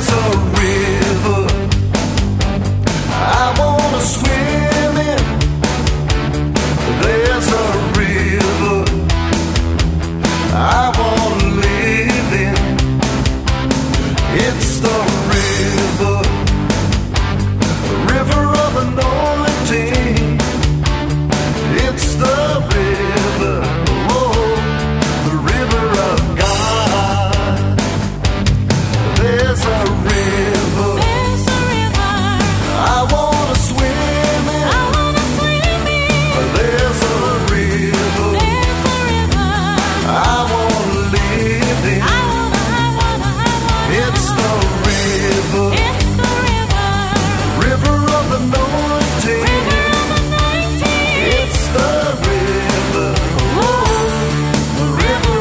There's a river I want to swim in. There's a river I want to live in. It's the river of anointing. It's the river, oh, the river of God. There's a river I want to swim in. There's a river I want to live in. It's the river of anointing. It's the river, oh, the river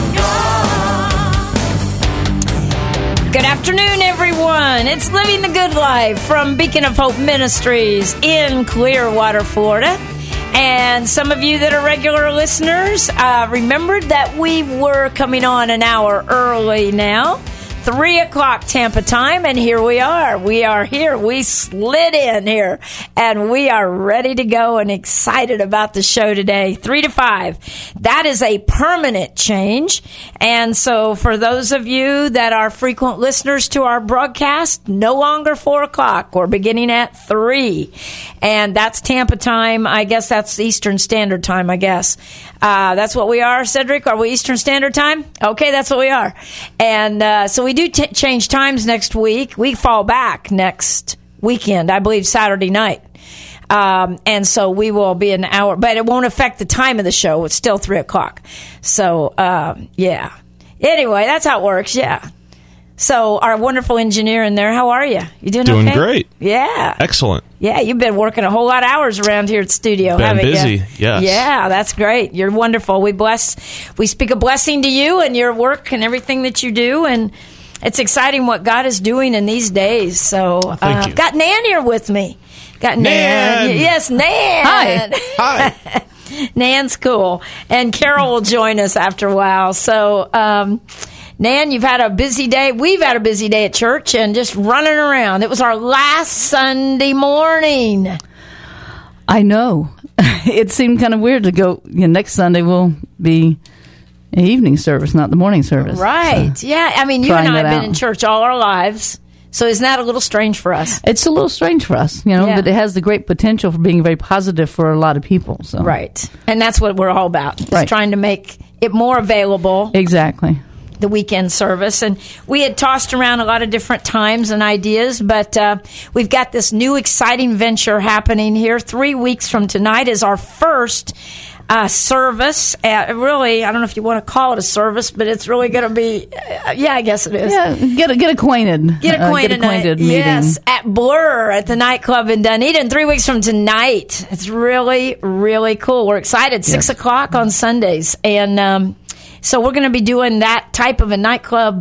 of God. Good afternoon, everyone. It's Living the Good Life from Beacon of Hope Ministries in Clearwater, Florida. And some of you that are regular listeners remembered that we were coming on an hour early now. 3 o'clock Tampa time, and here we are. We are here. We slid in here, and we are ready to go and excited about the show today. 3 to 5. That is a permanent change. And so for those of you that are frequent listeners to our broadcast, no longer 4 o'clock. We're beginning at 3. And that's Tampa time. I guess that's Eastern Standard Time, I guess. That's what we are, Cedric. Are we Eastern Standard Time? Okay, that's what we are. And so we do change times next week. We fall back next weekend, I believe Saturday night. And so we will be an hour, but it won't affect the time of the show. It's still 3 o'clock. So, yeah. Anyway, that's how it works, yeah. So our wonderful engineer in there, how are you? You doing okay? Doing great. Yeah. Excellent. Yeah, you've been working a whole lot of hours around here at the studio, Been haven't busy, you? yes. Yeah, that's great. You're wonderful. We speak a blessing to you and your work and everything that you do, and it's exciting what God is doing in these days. So, Thank you. Got Nan here with me. Got Nan. Nan. Yes, Nan. Hi. Nan's cool. And Carol will join us after a while. So, Nan, you've had a busy day. We've had a busy day at church and just running around. It was our last Sunday morning. I know. It seemed kind of weird to go, next Sunday will be an evening service, not the morning service. Right. So, yeah. I mean, you and I have been out. in church all our lives. So isn't that a little strange for us? It's a little strange for us, Yeah. but it has the great potential for being very positive for a lot of people. So. Right. And that's what we're all about, is Right. trying to make it more available. Exactly. The weekend service. And we had tossed around a lot of different times and ideas, but we've got this new exciting venture happening here. 3 weeks from tonight is our first service. Really, I don't know if you want to call it a service, but it's really going to be, yeah, I guess it is. Yeah, get acquainted. Get acquainted meeting. Yes, at Blur at the nightclub in Dunedin 3 weeks from tonight. It's really, really cool. We're excited. 6 o'clock on Sundays. And so we're going to be doing that type of a nightclub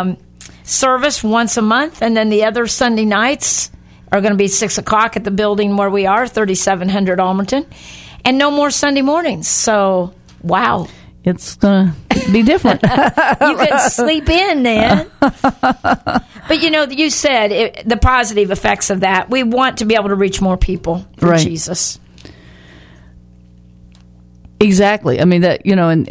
service once a month. And then the other Sunday nights are going to be 6 o'clock at the building where we are, 3700 Almerton. And no more Sunday mornings. So, wow. It's going to be different. You can sleep in, Nan. But, you said the positive effects of that. We want to be able to reach more people for Right. Jesus. Exactly. I mean, that,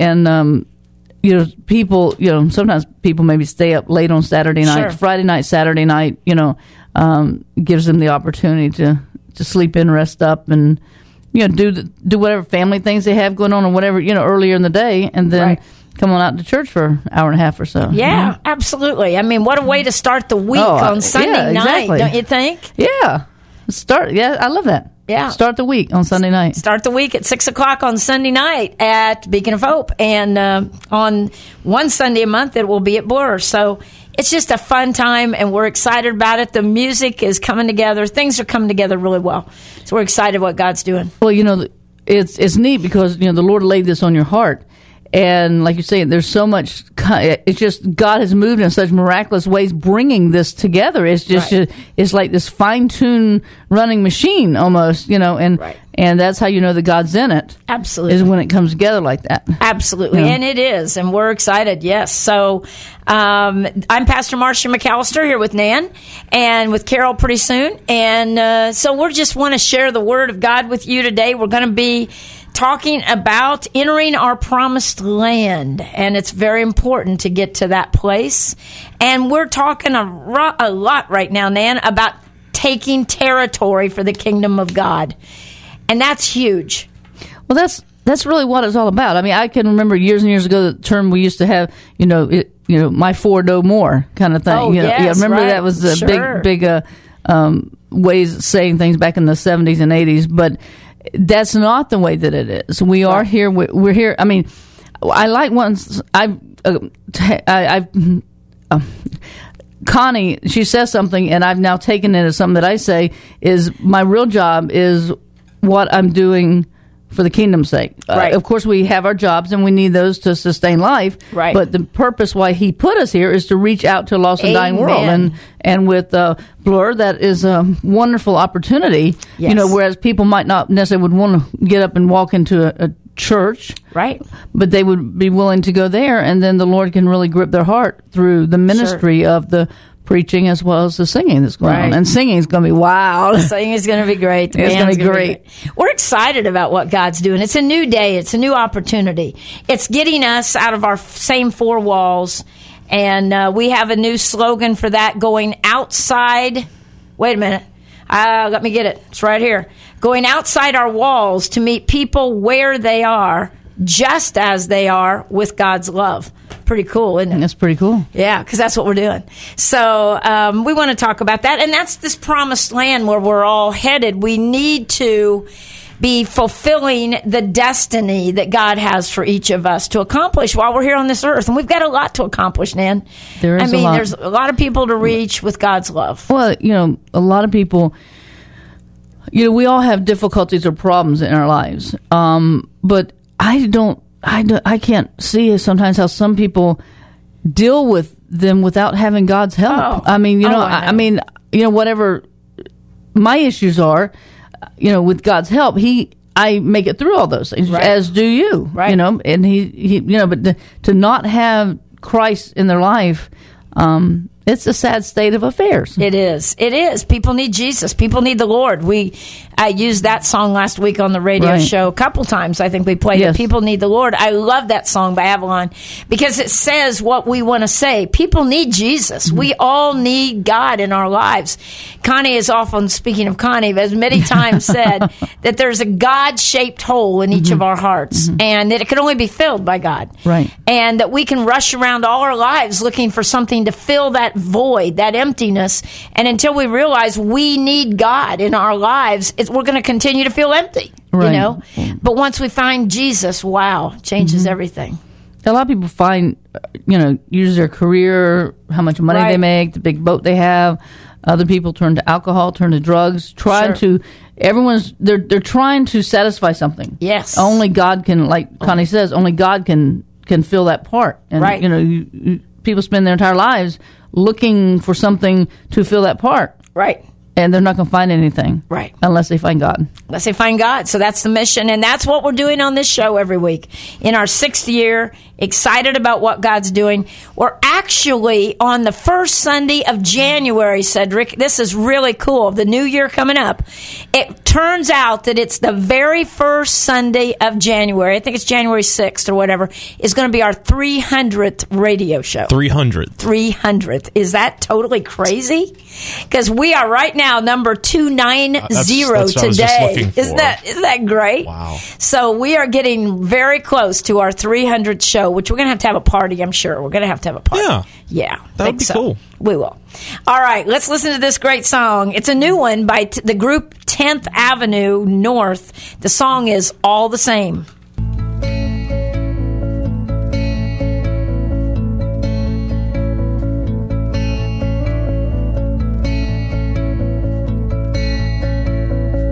people, sometimes people maybe stay up late on Saturday night, Sure. Friday night, Saturday night, gives them the opportunity to sleep in, rest up, and, do whatever family things they have going on or whatever, earlier in the day, and then Right. come on out to church for an hour and a half or so. Yeah, absolutely. I mean, what a way to start the week Oh, on Sunday yeah, night, exactly. don't you think? Yeah. I love that. Yeah. Start the week on Sunday night. Start the week at 6 o'clock on Sunday night at Beacon of Hope. And on one Sunday a month, it will be at Blur. So it's just a fun time, and we're excited about it. The music is coming together. Things are coming together really well. So we're excited what God's doing. Well, it's neat because, the Lord laid this on your heart. And like you say, there's so much. It's just God has moved in such miraculous ways, bringing this together. It's just it's like this fine-tuned running machine almost, and that's how you know that God's in it. Absolutely, is when it comes together like that. Absolutely, and it is, and we're excited. Yes, so I'm Pastor Marcia McAllister here with Nan and with Carol pretty soon, and so we just want to share the Word of God with you today. We're going to be talking about entering our promised land, and it's very important to get to that place. And we're talking a lot right now, Nan, about taking territory for the kingdom of God, and that's huge. Well, that's really what it's all about. I mean, I can remember years and years ago the term we used to have, my four no more kind of thing. Oh, yes, yeah, remember right. that was the Sure. big ways of saying things back in the 70s and 80s, but that's not the way that it is. We are here. We're here. I mean, I like once Connie, she says something, and I've now taken it as something that I say is my real job is what I'm doing for the kingdom's sake. Right. Of course, we have our jobs, and we need those to sustain life. Right. But the purpose why He put us here is to reach out to a lost and dying world. And with Blur, that is a wonderful opportunity. Yes. Whereas people might not necessarily would want to get up and walk into a church, Right. but they would be willing to go there, and then the Lord can really grip their heart through the ministry of the preaching as well as the singing that's going on. And singing is going to be wild. Singing is going to be great. It's going to be great. We're excited about what God's doing. It's a new day. It's a new opportunity. It's getting us out of our same four walls. And we have a new slogan for that, going outside. Wait a minute. Let me get it. It's right here. Going outside our walls to meet people where they are, just as they are, with God's love. Pretty cool, isn't it? That's pretty cool. Yeah, because that's what we're doing. So we want to talk about that. And that's this promised land where we're all headed. We need to be fulfilling the destiny that God has for each of us to accomplish while we're here on this earth. And we've got a lot to accomplish, Nan. There is a lot. There's a lot of people to reach with God's love. Well, a lot of people, we all have difficulties or problems in our lives. But I can't see sometimes how some people deal with them without having God's help. Oh. I mean, I know. whatever my issues are, with God's help, I make it through all those things, Right. as do you, Right. and he but to not have Christ in their life, it's a sad state of affairs. It is. It is. People need Jesus. People need the Lord. I used that song last week on the radio Right. show a couple times. I think we played Yes. it. People need the Lord. I love that song by Avalon because it says what we want to say. People need Jesus. Mm-hmm. We all need God in our lives. Connie is often, speaking of Connie, has many times said that there's a God-shaped hole in each of our hearts and that it can only be filled by God. Right. And that we can rush around all our lives looking for something to fill that void, that emptiness. And until we realize we need God in our lives, we're going to continue to feel empty, Right. But once we find Jesus, wow, changes everything. A lot of people find, use their career, how much money Right. they make, the big boat they have. Other people turn to alcohol, turn to drugs, they're trying to satisfy something. Yes. Only God can, like Connie says, only God can fill that part. And, Right. people spend their entire lives looking for something to fill that part. Right. And they're not going to find anything. Right. Unless they find God. Let's say find God. So that's the mission. And that's what we're doing on this show every week. In our 6th year, excited about what God's doing. We're actually on the first Sunday of January, Cedric. This is really cool. The new year coming up. It turns out that it's the very first Sunday of January. I think it's January 6th or whatever. Is going to be our 300th radio show. 300th. Is that totally crazy? Because we are right now number 290 that's what I was just today. looking for. Isn't that great? Wow. So we are getting very close to our 300th show, which we're going to have a party, I'm sure. We're going to have a party. Yeah. That would be cool. We will. All right, let's listen to this great song. It's a new one by the group 10th Avenue North. The song is All the Same.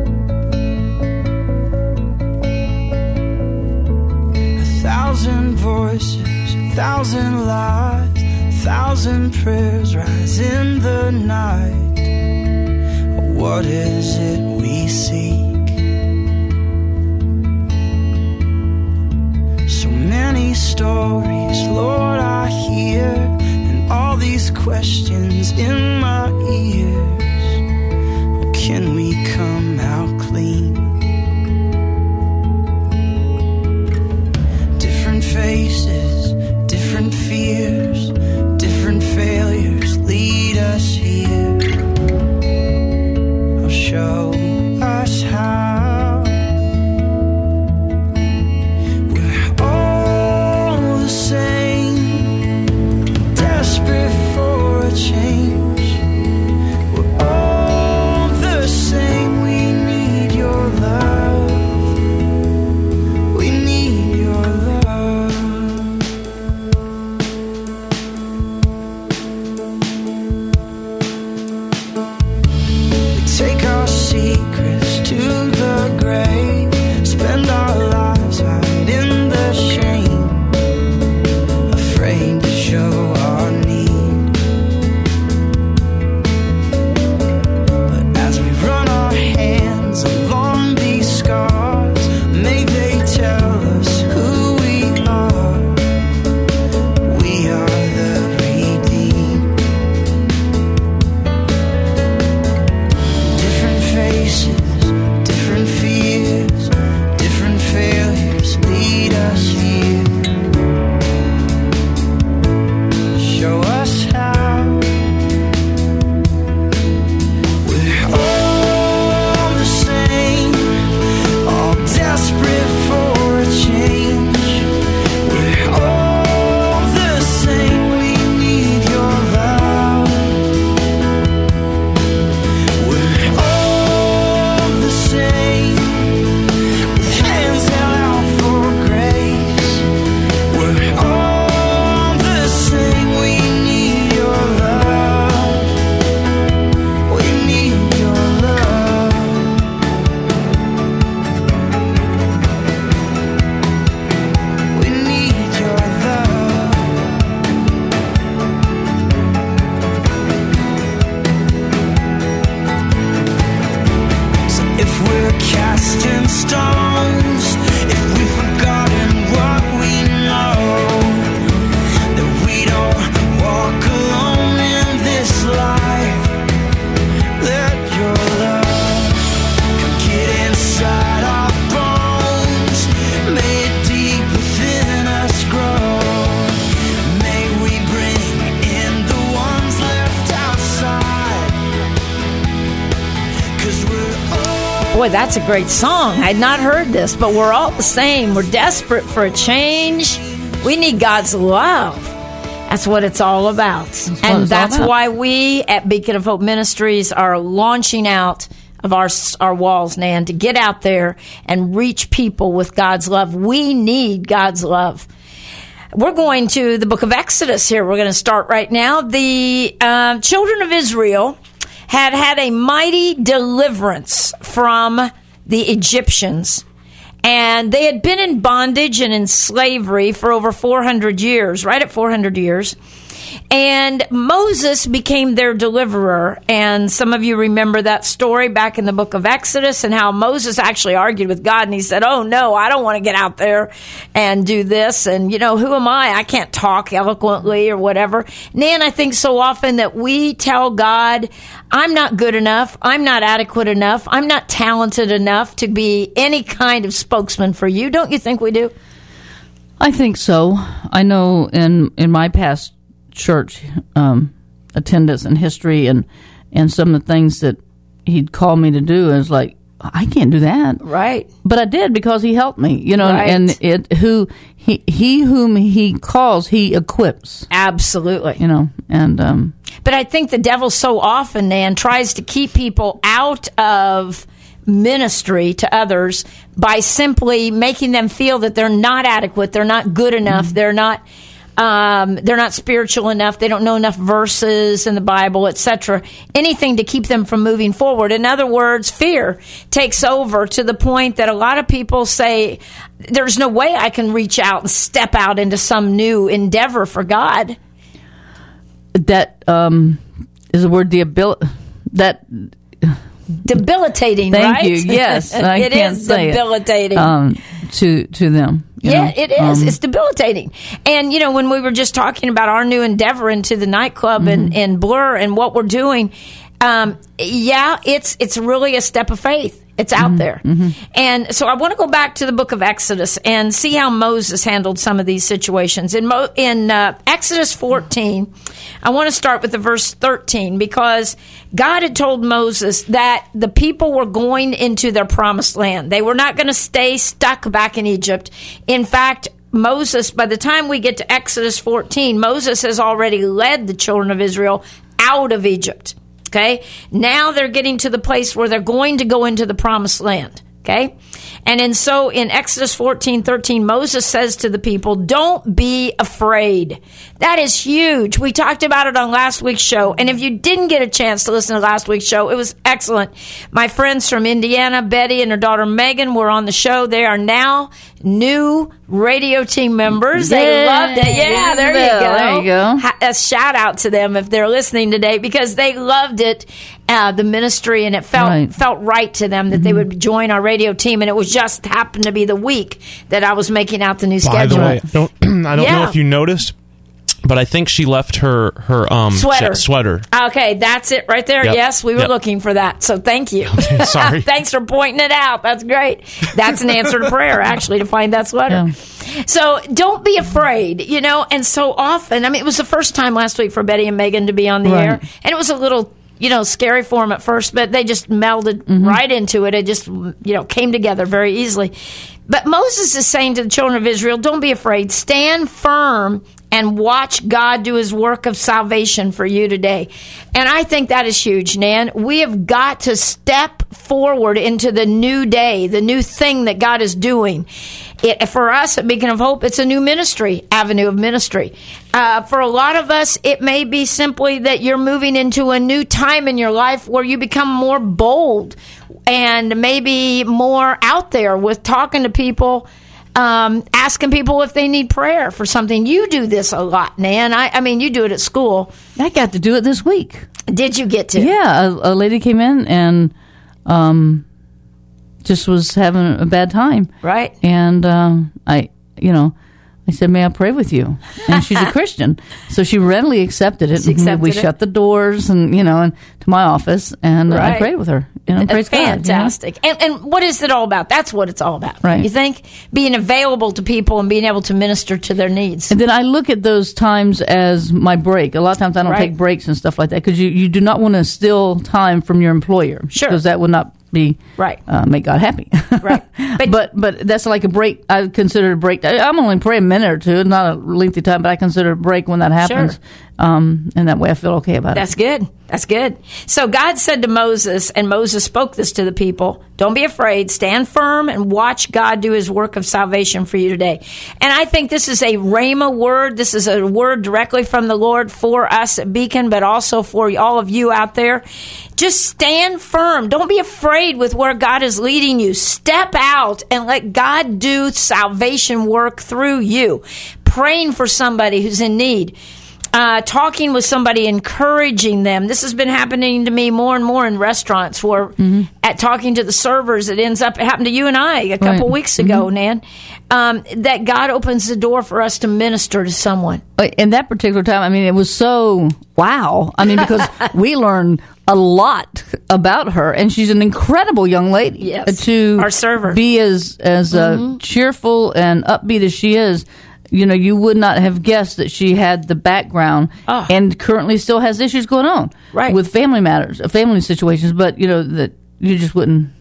Thousand 1,000 prayers rise in the night. What is it we seek? So many stories, Lord, I hear, and all these questions in my ears. Oh, can we come out clean? Different faces, different fears, different failures lead us here. Oh, show us how. We're all the same, desperate for a change. We're all the same, we need your love. We need your love. We take our secrets to the grave, spend our lives hiding the shame, afraid to show our need. But as we run our hands along these scars, may they tell us who we are. We are the redeemed. Different faces, different fears, different failures lead us here. Show us how. We're all the same, all desperate for a change. We're all the same, we need your love. We're all the same, with hands held out for grace. We're all the same, we need your love. We need your love. We need your love. So if we're casting stones, if we've forgotten what we know, that we don't walk alone in this life, let your love come get inside our bones. May it deep within us grow. May we bring in the ones left outside, 'cause we're all. Boy, that's a great song. I had not heard this, but we're all the same. We're desperate for a change. We need God's love. That's what it's all about. And it's all that's about. why we at Beacon of Hope Ministries are launching out of our walls, Nan, to get out there and reach people with God's love. We need God's love. We're going to the book of Exodus here. We're going to start right now. The children of Israel had a mighty deliverance from the Egyptians. And they had been in bondage and in slavery for over 400 years, right at 400 years. And Moses became their deliverer. And some of you remember that story back in the book of Exodus, and how Moses actually argued with God, and he said, oh no, I don't want to get out there and do this. And, who am I? I can't talk eloquently or whatever. Nan, I think so often that we tell God, I'm not good enough. I'm not adequate enough. I'm not talented enough to be any kind of spokesman for you. Don't you think we do? I think so. I know in my past church attendance and history and some of the things that he'd call me to do, is like, I can't do that. Right. But I did, because he helped me, Right. and he whom he calls, he equips. Absolutely. And But I think the devil so often, Nan, tries to keep people out of ministry to others by simply making them feel that they're not adequate, they're not good enough, they're not spiritual enough, they don't know enough verses in the Bible, etc. Anything to keep them from moving forward. In other words, fear takes over to the point that a lot of people say, there's no way I can reach out and step out into some new endeavor for God. that is the word that. Debilitating, Thank right? you. Yes, I it can't is say debilitating. To them. you know. It is. It's debilitating. And, when we were just talking about our new endeavor into the nightclub and Blur and what we're doing, it's really a step of faith. It's out there. And so I want to go back to the book of Exodus and see how Moses handled some of these situations. In Exodus 14, I want to start with the verse 13 because God had told Moses that the people were going into their promised land. They were not going to stay stuck back in Egypt. In fact, Moses, by the time we get to Exodus 14, Moses has already led the children of Israel out of Egypt. Okay, now they're getting to the place where they're going to go into the promised land. Okay, and so in Exodus 14:13, Moses says to the people, "Don't be afraid." That is huge. We talked about it on last week's show, and if you didn't get a chance to listen to last week's show, it was excellent. My friends from Indiana, Betty and her daughter Megan, were on the show. They are now new radio team members. They loved it. Yeah, there you go. There you go. A shout out to them if they're listening today because they loved it, the ministry, and it felt right to them that they would join our radio team. And it was just happened to be the week that I was making out the new schedule. By the way, I don't know if you noticed, but I think she left her sweater. Okay, that's it right there. Yep. Yes, we were looking for that. So thank you. Sorry. Thanks for pointing it out. That's great. That's an answer to prayer, actually, to find that sweater. Yeah. So don't be afraid, and so often, it was the first time last week for Betty and Megan to be on the air, and it was a little scary for them at first, but they just melded right into it. It just, came together very easily. But Moses is saying to the children of Israel, don't be afraid. Stand firm and watch God do his work of salvation for you today. And I think that is huge, Nan. We have got to step forward into the new day, the new thing that God is doing. For us at Beacon of Hope, it's a new avenue of ministry. For a lot of us, it may be simply that you're moving into a new time in your life where you become more bold and maybe more out there with talking to people, asking people if they need prayer for something. You do this a lot, Nan. I mean, you do it at school. I got to do it this week. Did you get to? Yeah, a lady came in and just was having a bad time. Right. And I said, may I pray with you? And she's a Christian. So she readily accepted it. We shut the doors and to my office and I prayed with her. Praise fantastic. God. And what is it all about? That's what it's all about. Right. You think? Being available to people and being able to minister to their needs. And then I look at those times as my break. A lot of times I don't take breaks and stuff like that because you do not want to steal time from your employer. Sure. Because that would not be make God happy. Right. But that's like a break. I consider a break. I'm only praying a minute or two, not a lengthy time, but I consider a break when that happens. Sure. And that way I feel okay about That's good. That's good. So God said to Moses, and Moses spoke this to the people, don't be afraid, stand firm and watch God do his work of salvation for you today. And I think this is a rhema word. This is a word directly from the Lord for us at Beacon, but also for all of you out there. Just stand firm. Don't be afraid with where God is leading you. Step out and let God do salvation work through you. Praying for somebody who's in need. Talking with somebody, encouraging them. This has been happening to me more and more in restaurants where at talking to the servers, it happened to you and I a couple weeks ago, Nan, that God opens the door for us to minister to someone. In that particular time, it was so wow. Because we learned a lot about her, and she's an incredible young lady. Yes, to our server. Be as cheerful and upbeat as she is. You would not have guessed that she had the background and currently still has issues going on with family matters, family situations, but, that you just wouldn't,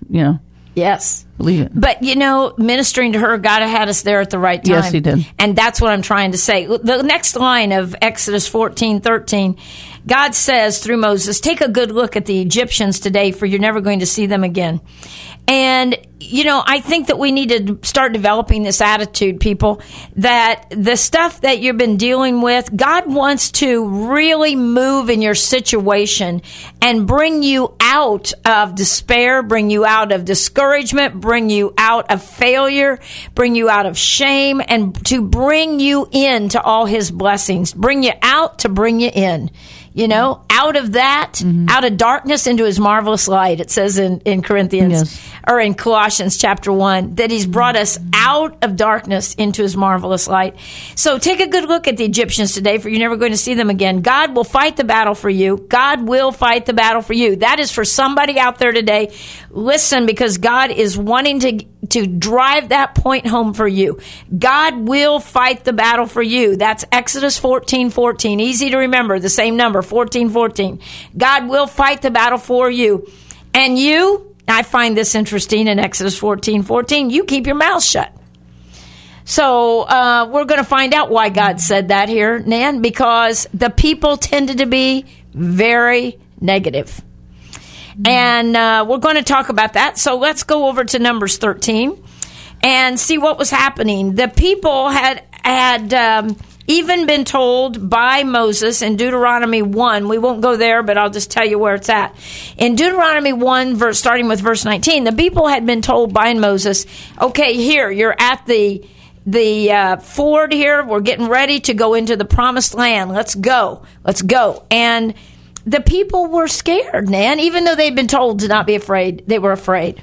Yes. believe it. But, ministering to her, God had us there at the right time. Yes, he did. And that's what I'm trying to say. The next line of Exodus 14:13, God says through Moses, take a good look at the Egyptians today, for you're never going to see them again. And I think that we need to start developing this attitude, people, that the stuff that you've been dealing with, God wants to really move in your situation and bring you out of despair, bring you out of discouragement, bring you out of failure, bring you out of shame, and to bring you into all his blessings. Bring you out to bring you in. Out of that, out of darkness into his marvelous light. It says in Corinthians, or in Colossians chapter 1, that he's brought us out of darkness into his marvelous light. So take a good look at the Egyptians today, for you're never going to see them again. God will fight the battle for you. God will fight the battle for you. That is for somebody out there today. Listen, because God is wanting to drive that point home for you. God will fight the battle for you. That's Exodus 14:14. Easy to remember, the same number, 14:14. God will fight the battle for you. And you, I find this interesting in Exodus 14:14, you keep your mouth shut. So we're going to find out why God said that here, Nan, because the people tended to be very negative. And we're going to talk about that. So let's go over to Numbers 13 and see what was happening. The people had even been told by Moses in Deuteronomy 1. We won't go there, but I'll just tell you where it's at. In Deuteronomy 1, starting with verse 19, the people had been told by Moses, okay, here, you're at the ford here. We're getting ready to go into the promised land. Let's go. And the people were scared, Nan. Even though they'd been told to not be afraid, they were afraid.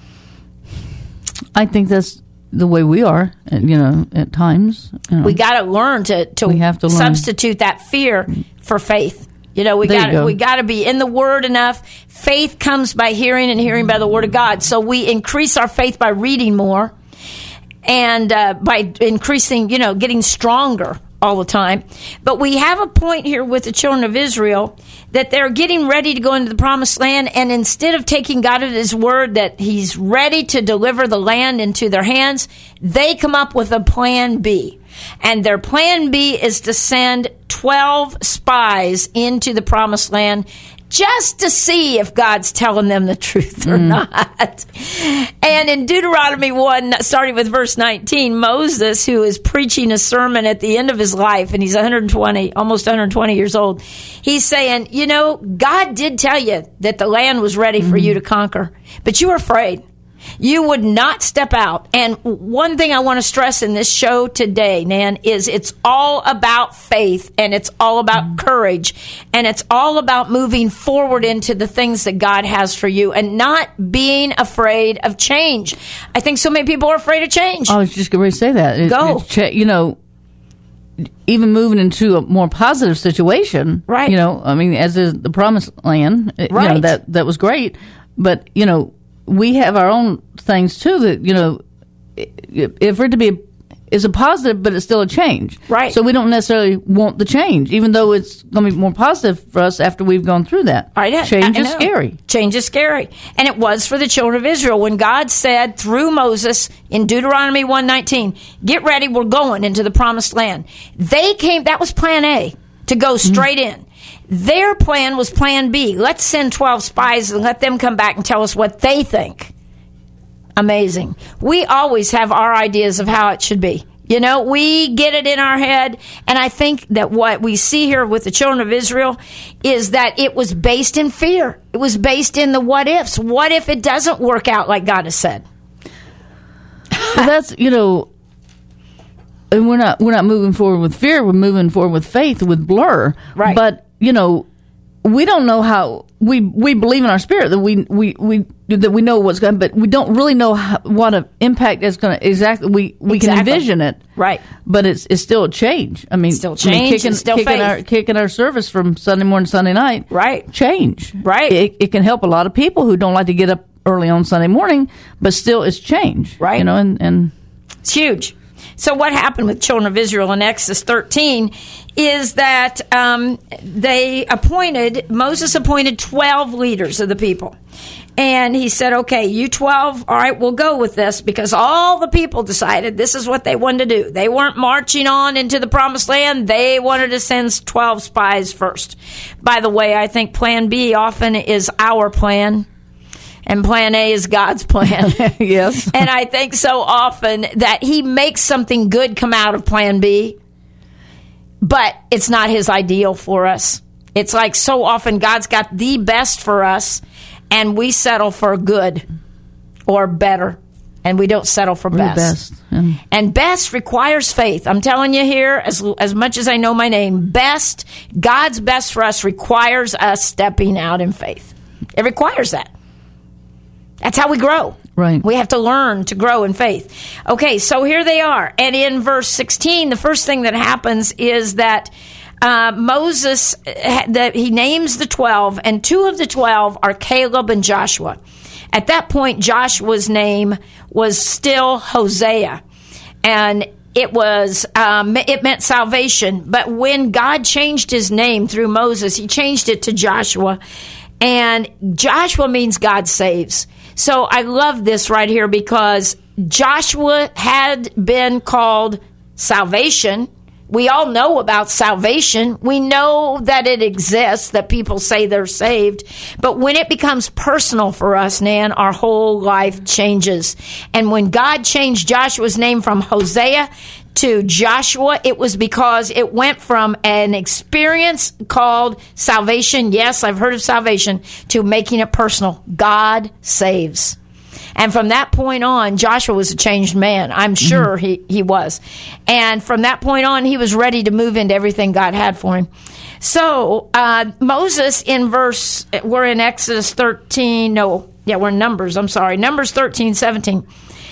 I think that's the way we are, at times. We got to learn to substitute that fear for faith. We got to be in the Word enough. Faith comes by hearing, and hearing by the Word of God. So we increase our faith by reading more, and by increasing, getting stronger all the time. But we have a point here with the children of Israel that they're getting ready to go into the promised land, and instead of taking God at his word that he's ready to deliver the land into their hands, they come up with a plan B. And their plan B is to send 12 spies into the promised land just to see if God's telling them the truth or not. And in Deuteronomy 1, starting with verse 19, Moses, who is preaching a sermon at the end of his life, and he's almost 120 years old, he's saying, God did tell you that the land was ready for you to conquer, but you were afraid. You would not step out. And one thing I want to stress in this show today, Nan, is it's all about faith, and it's all about courage, and it's all about moving forward into the things that God has for you and not being afraid of change. I think so many people are afraid of change. I was just going to say that. Even moving into a more positive situation, right? As is the promised land, right? That was great, but we have our own things too that if we're to be is a positive, but it's still a change, right? So we don't necessarily want the change, even though it's going to be more positive for us after we've gone through that. Change is scary. Change is scary, and it was for the children of Israel when God said through Moses in Deuteronomy 1:19, "Get ready, we're going into the promised land." They came. That was Plan A, to go straight in. Their plan was Plan B. Let's send 12 spies and let them come back and tell us what they think. Amazing. We always have our ideas of how it should be. We get it in our head. And I think that what we see here with the children of Israel is that it was based in fear. It was based in the what ifs. What if it doesn't work out like God has said? Well, that's, and we're not moving forward with fear. We're moving forward with faith, with Blur. Right. But we don't know how. We believe in our spirit that we know what's going, but we don't really know what an impact it's going to exactly. We can envision it, right? But it's still a change. Still change. Kicking our service from Sunday morning to Sunday night, right? Change, right? It can help a lot of people who don't like to get up early on Sunday morning, but still it's change, right? And it's huge. So what happened with children of Israel in Exodus 13 is that Moses appointed 12 leaders of the people. And he said, okay, you 12, all right, we'll go with this, because all the people decided this is what they wanted to do. They weren't marching on into the promised land. They wanted to send 12 spies first. By the way, I think Plan B often is our plan. And plan A is God's plan. Yes. And I think so often that he makes something good come out of plan B, but it's not his ideal for us. It's like so often God's got the best for us, and we settle for good or better, and we don't settle for best. And best requires faith. I'm telling you here, as much as I know my name, best, God's best for us requires us stepping out in faith. It requires that. That's how we grow. Right. We have to learn to grow in faith. Okay, so here they are. And in verse 16, the first thing that happens is that Moses, he names the 12, and 2 of the 12 are Caleb and Joshua. At that point, Joshua's name was still Hosea, and it meant salvation. But when God changed his name through Moses, he changed it to Joshua, and Joshua means God saves. So I love this right here because Joshua had been called salvation. We all know about salvation. We know that it exists, that people say they're saved. But when it becomes personal for us, Nan, our whole life changes. And when God changed Joshua's name from Hosea to Joshua, it was because it went from an experience called salvation, yes, I've heard of salvation, to making it personal. God saves. And from that point on, Joshua was a changed man. I'm sure he was. And from that point on, he was ready to move into everything God had for him. So, Moses we're in Exodus 13, we're in Numbers, Numbers 13, 17.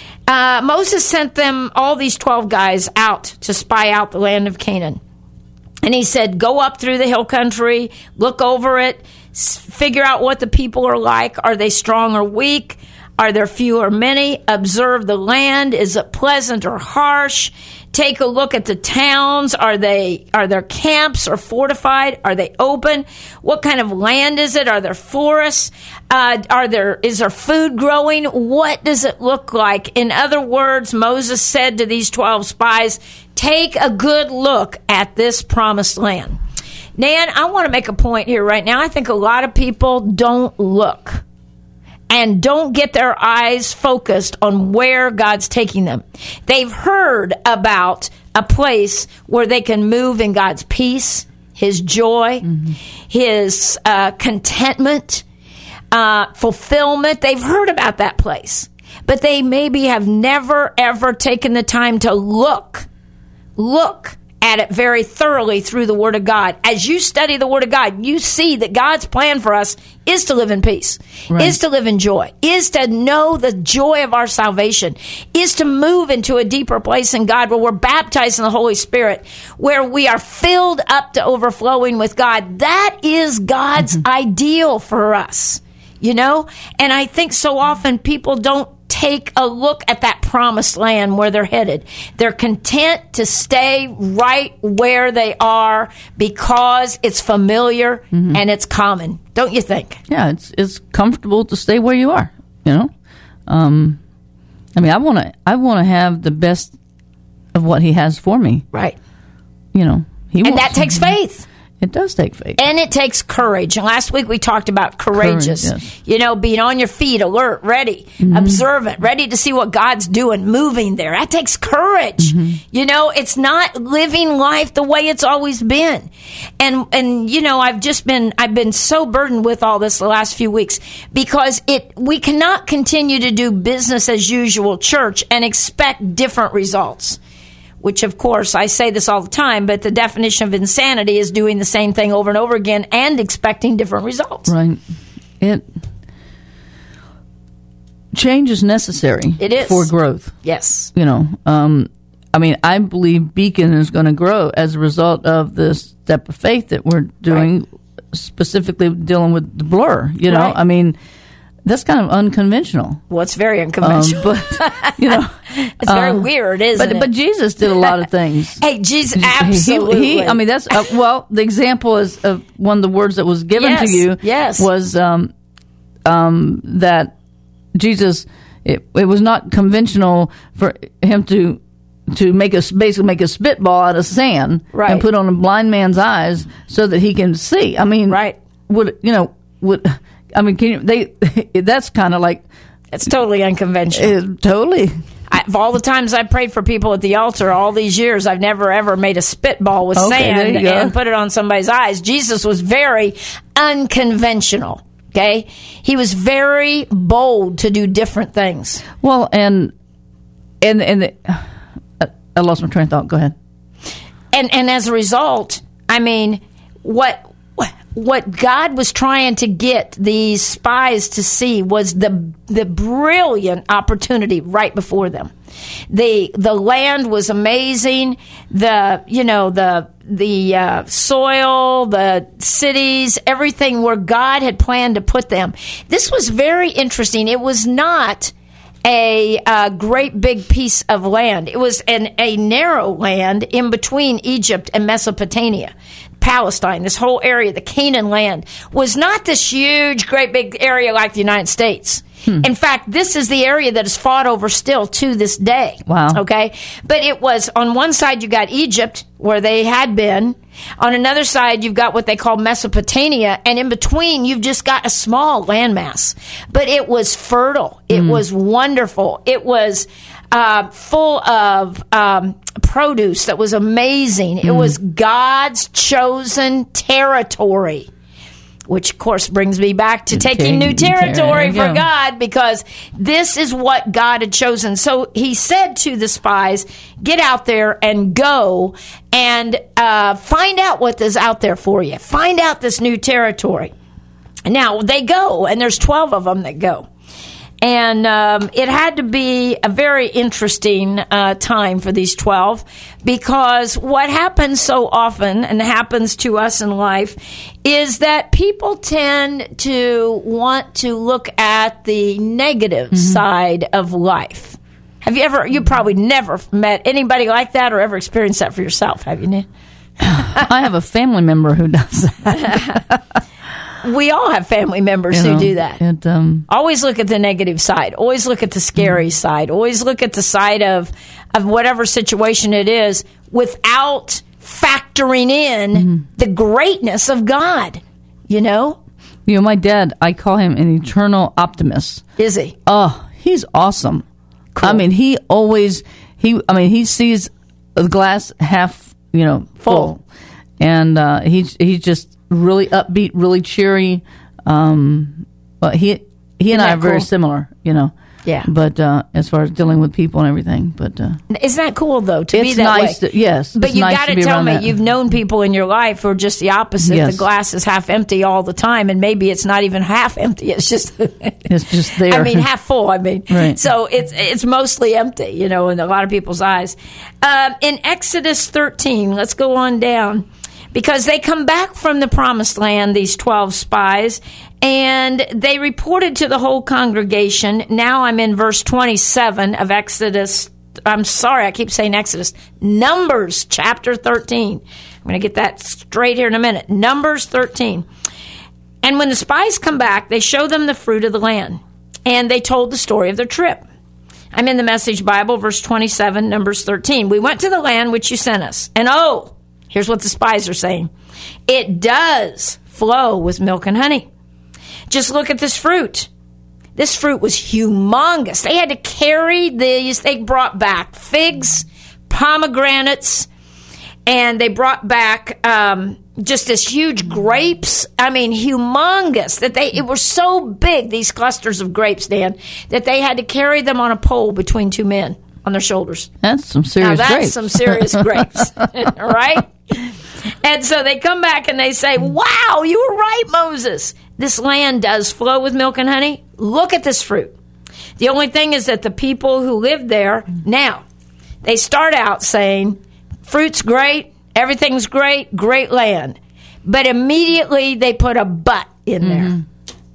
Moses sent them, all these 12 guys, out to spy out the land of Canaan. And he said, go up through the hill country, look over it, figure out what the people are like. Are they strong or weak? Are there few or many? Observe the land. Is it pleasant or harsh? Take a look at the towns. Are there camps or fortified? Are they open? What kind of land is it? Are there forests? Is there food growing? What does it look like? In other words, Moses said to these 12 spies, take a good look at this promised land. Nan, I want to make a point here right now. I think a lot of people don't look and don't get their eyes focused on where God's taking them. They've heard about a place where they can move in God's peace, His joy, His contentment, fulfillment. They've heard about that place. But they maybe have never, ever taken the time to look at it very thoroughly through the Word of God. As you study the Word of God, you see that God's plan for us is to live in peace, is to live in joy, is to know the joy of our salvation, is to move into a deeper place in God where we're baptized in the Holy Spirit, where we are filled up to overflowing with God. That is God's ideal for us, you know? And I think so often people don't take a look at that promised land where they're headed. They're content to stay right where they are because it's familiar and it's common. Don't you think? Yeah, it's comfortable to stay where you are, you know? I mean, I want to have the best of what He has for me. Right. You know, and that takes faith. It does take faith. And it takes courage. And last week we talked about courageous. Yes. You know, being on your feet, alert, ready, observant, ready to see what God's doing, moving there. That takes courage. You know, it's not living life the way it's always been. And you know, I've been so burdened with all this the last few weeks because we cannot continue to do business as usual church and expect different results. Which, of course, I say this all the time, but the definition of insanity is doing the same thing over and over again and expecting different results. Right. Change is necessary. It is. For growth. Yes. You know, I mean, I believe Beacon is going to grow as a result of this step of faith that we're doing, specifically dealing with the blur. You know, I mean, that's kind of unconventional. Well, it's very unconventional. But, you know. It's very weird, isn't it? But Jesus did a lot of things. Hey, Jesus, absolutely. I mean, that's, the example is of one of the words that was given to you was that Jesus, it was not conventional for Him to basically make a spitball out of sand and put on a blind man's eyes so that he can see. I mean, I mean, that's kind of like... It's totally unconventional. Totally. Of all the times I prayed for people at the altar all these years, I've never ever made a spitball with sand and put it on somebody's eyes. Jesus was very unconventional. Okay, he was very bold to do different things. Well, I lost my train of thought. Go ahead. And as a result, I mean, what God was trying to get these spies to see was the brilliant opportunity right before them. The land was amazing. The soil, the cities, everything where God had planned to put them. This was very interesting. It was not a great big piece of land. It was a narrow land in between Egypt and Mesopotamia. Palestine, this whole area, the Canaan land, was not this huge, great big area like the United States. In fact, this is the area that is fought over still to this day. Wow. Okay? But it was, on one side, you got Egypt, where they had been. On another side, you've got what they call Mesopotamia. And in between, you've just got a small landmass. But it was fertile. It was wonderful. It was full of produce that was amazing. It was God's chosen territory. Which, of course, brings me back to taking new territory for God, because this is what God had chosen. So he said to the spies, get out there and go and find out what is out there for you. Find out this new territory. Now, they go, and there's 12 of them that go. And it had to be a very interesting time for these 12, because what happens so often, and happens to us in life, is that people tend to want to look at the negative side of life. You probably never met anybody like that or ever experienced that for yourself, have you, Nan? I have a family member who does that. We all have family members who do that. Always look at the negative side. Always look at the scary side. Always look at the side of whatever situation it is without factoring in the greatness of God, You know, my dad, I call him an eternal optimist. Is he? Oh, he's awesome. Cool. I mean, he sees the glass half, full. And he's just really upbeat, really cheery. But he and I are very similar, Yeah. But as far as dealing with people and everything, but isn't that cool though to be that nice way? Yes, but you got to tell me you've known people in your life who are just the opposite. Yes. The glass is half empty all the time, and maybe it's not even half empty. It's just there. I mean, half full. Right. So it's mostly empty, in a lot of people's eyes. In Exodus 13, let's go on down. Because they come back from the promised land, these 12 spies, and they reported to the whole congregation. Now I'm in verse 27 of Exodus. I'm sorry, I keep saying Exodus. Numbers chapter 13. I'm going to get that straight here in a minute. Numbers 13. And when the spies come back, they show them the fruit of the land. And they told the story of their trip. I'm in the Message Bible, verse 27, Numbers 13. We went to the land which you sent us. And here's what the spies are saying. It does flow with milk and honey. Just look at this fruit. This fruit was humongous. They had to carry these. They brought back figs, pomegranates, and they brought back just this huge grapes. I mean, humongous. It were so big, these clusters of grapes, Dan, that they had to carry them on a pole between two men on their shoulders. That's some serious grapes. That's some serious grapes, right? And so they come back and they say, wow, you were right, Moses. This land does flow with milk and honey. Look at this fruit. The only thing is that the people who live there, now, they start out saying, fruit's great, everything's great, great land. But immediately they put a but in there.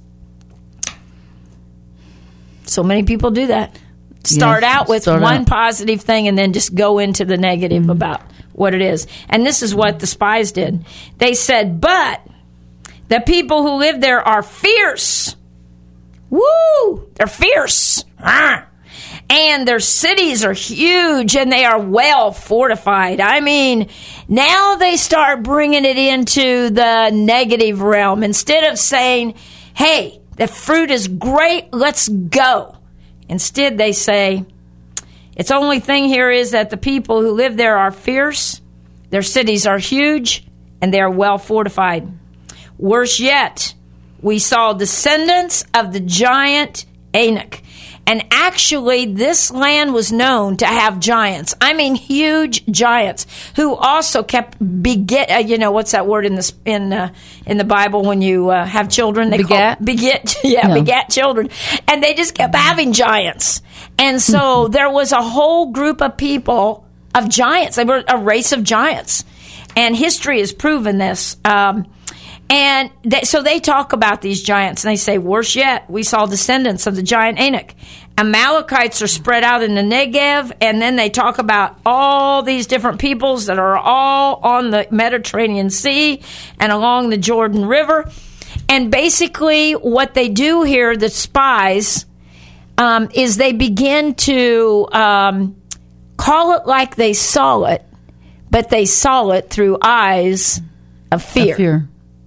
So many people do that. Start out with one positive thing and then just go into the negative about what it is. And this is what the spies did. They said, but the people who live there are fierce. Woo! They're fierce. And their cities are huge and they are well fortified. I mean, now they start bringing it into the negative realm. Instead of saying, hey, The fruit is great. Let's go. Instead, they say, its only thing here is that the people who live there are fierce, their cities are huge, and they are well fortified. Worse yet, we saw descendants of the giant Anak. And actually, this land was known to have giants. I mean, huge giants who also kept beget. What's that word in the Bible when you have children? They beget. Beget children, and they just kept having giants. And so there was a whole group of people of giants. They were a race of giants, and history has proven this. So they talk about these giants, and they say, worse yet, we saw descendants of the giant Anak. Amalekites are spread out in the Negev, and then they talk about all these different peoples that are all on the Mediterranean Sea and along the Jordan River. And basically what they do here, the spies, is they begin to call it like they saw it, but they saw it through eyes of fear.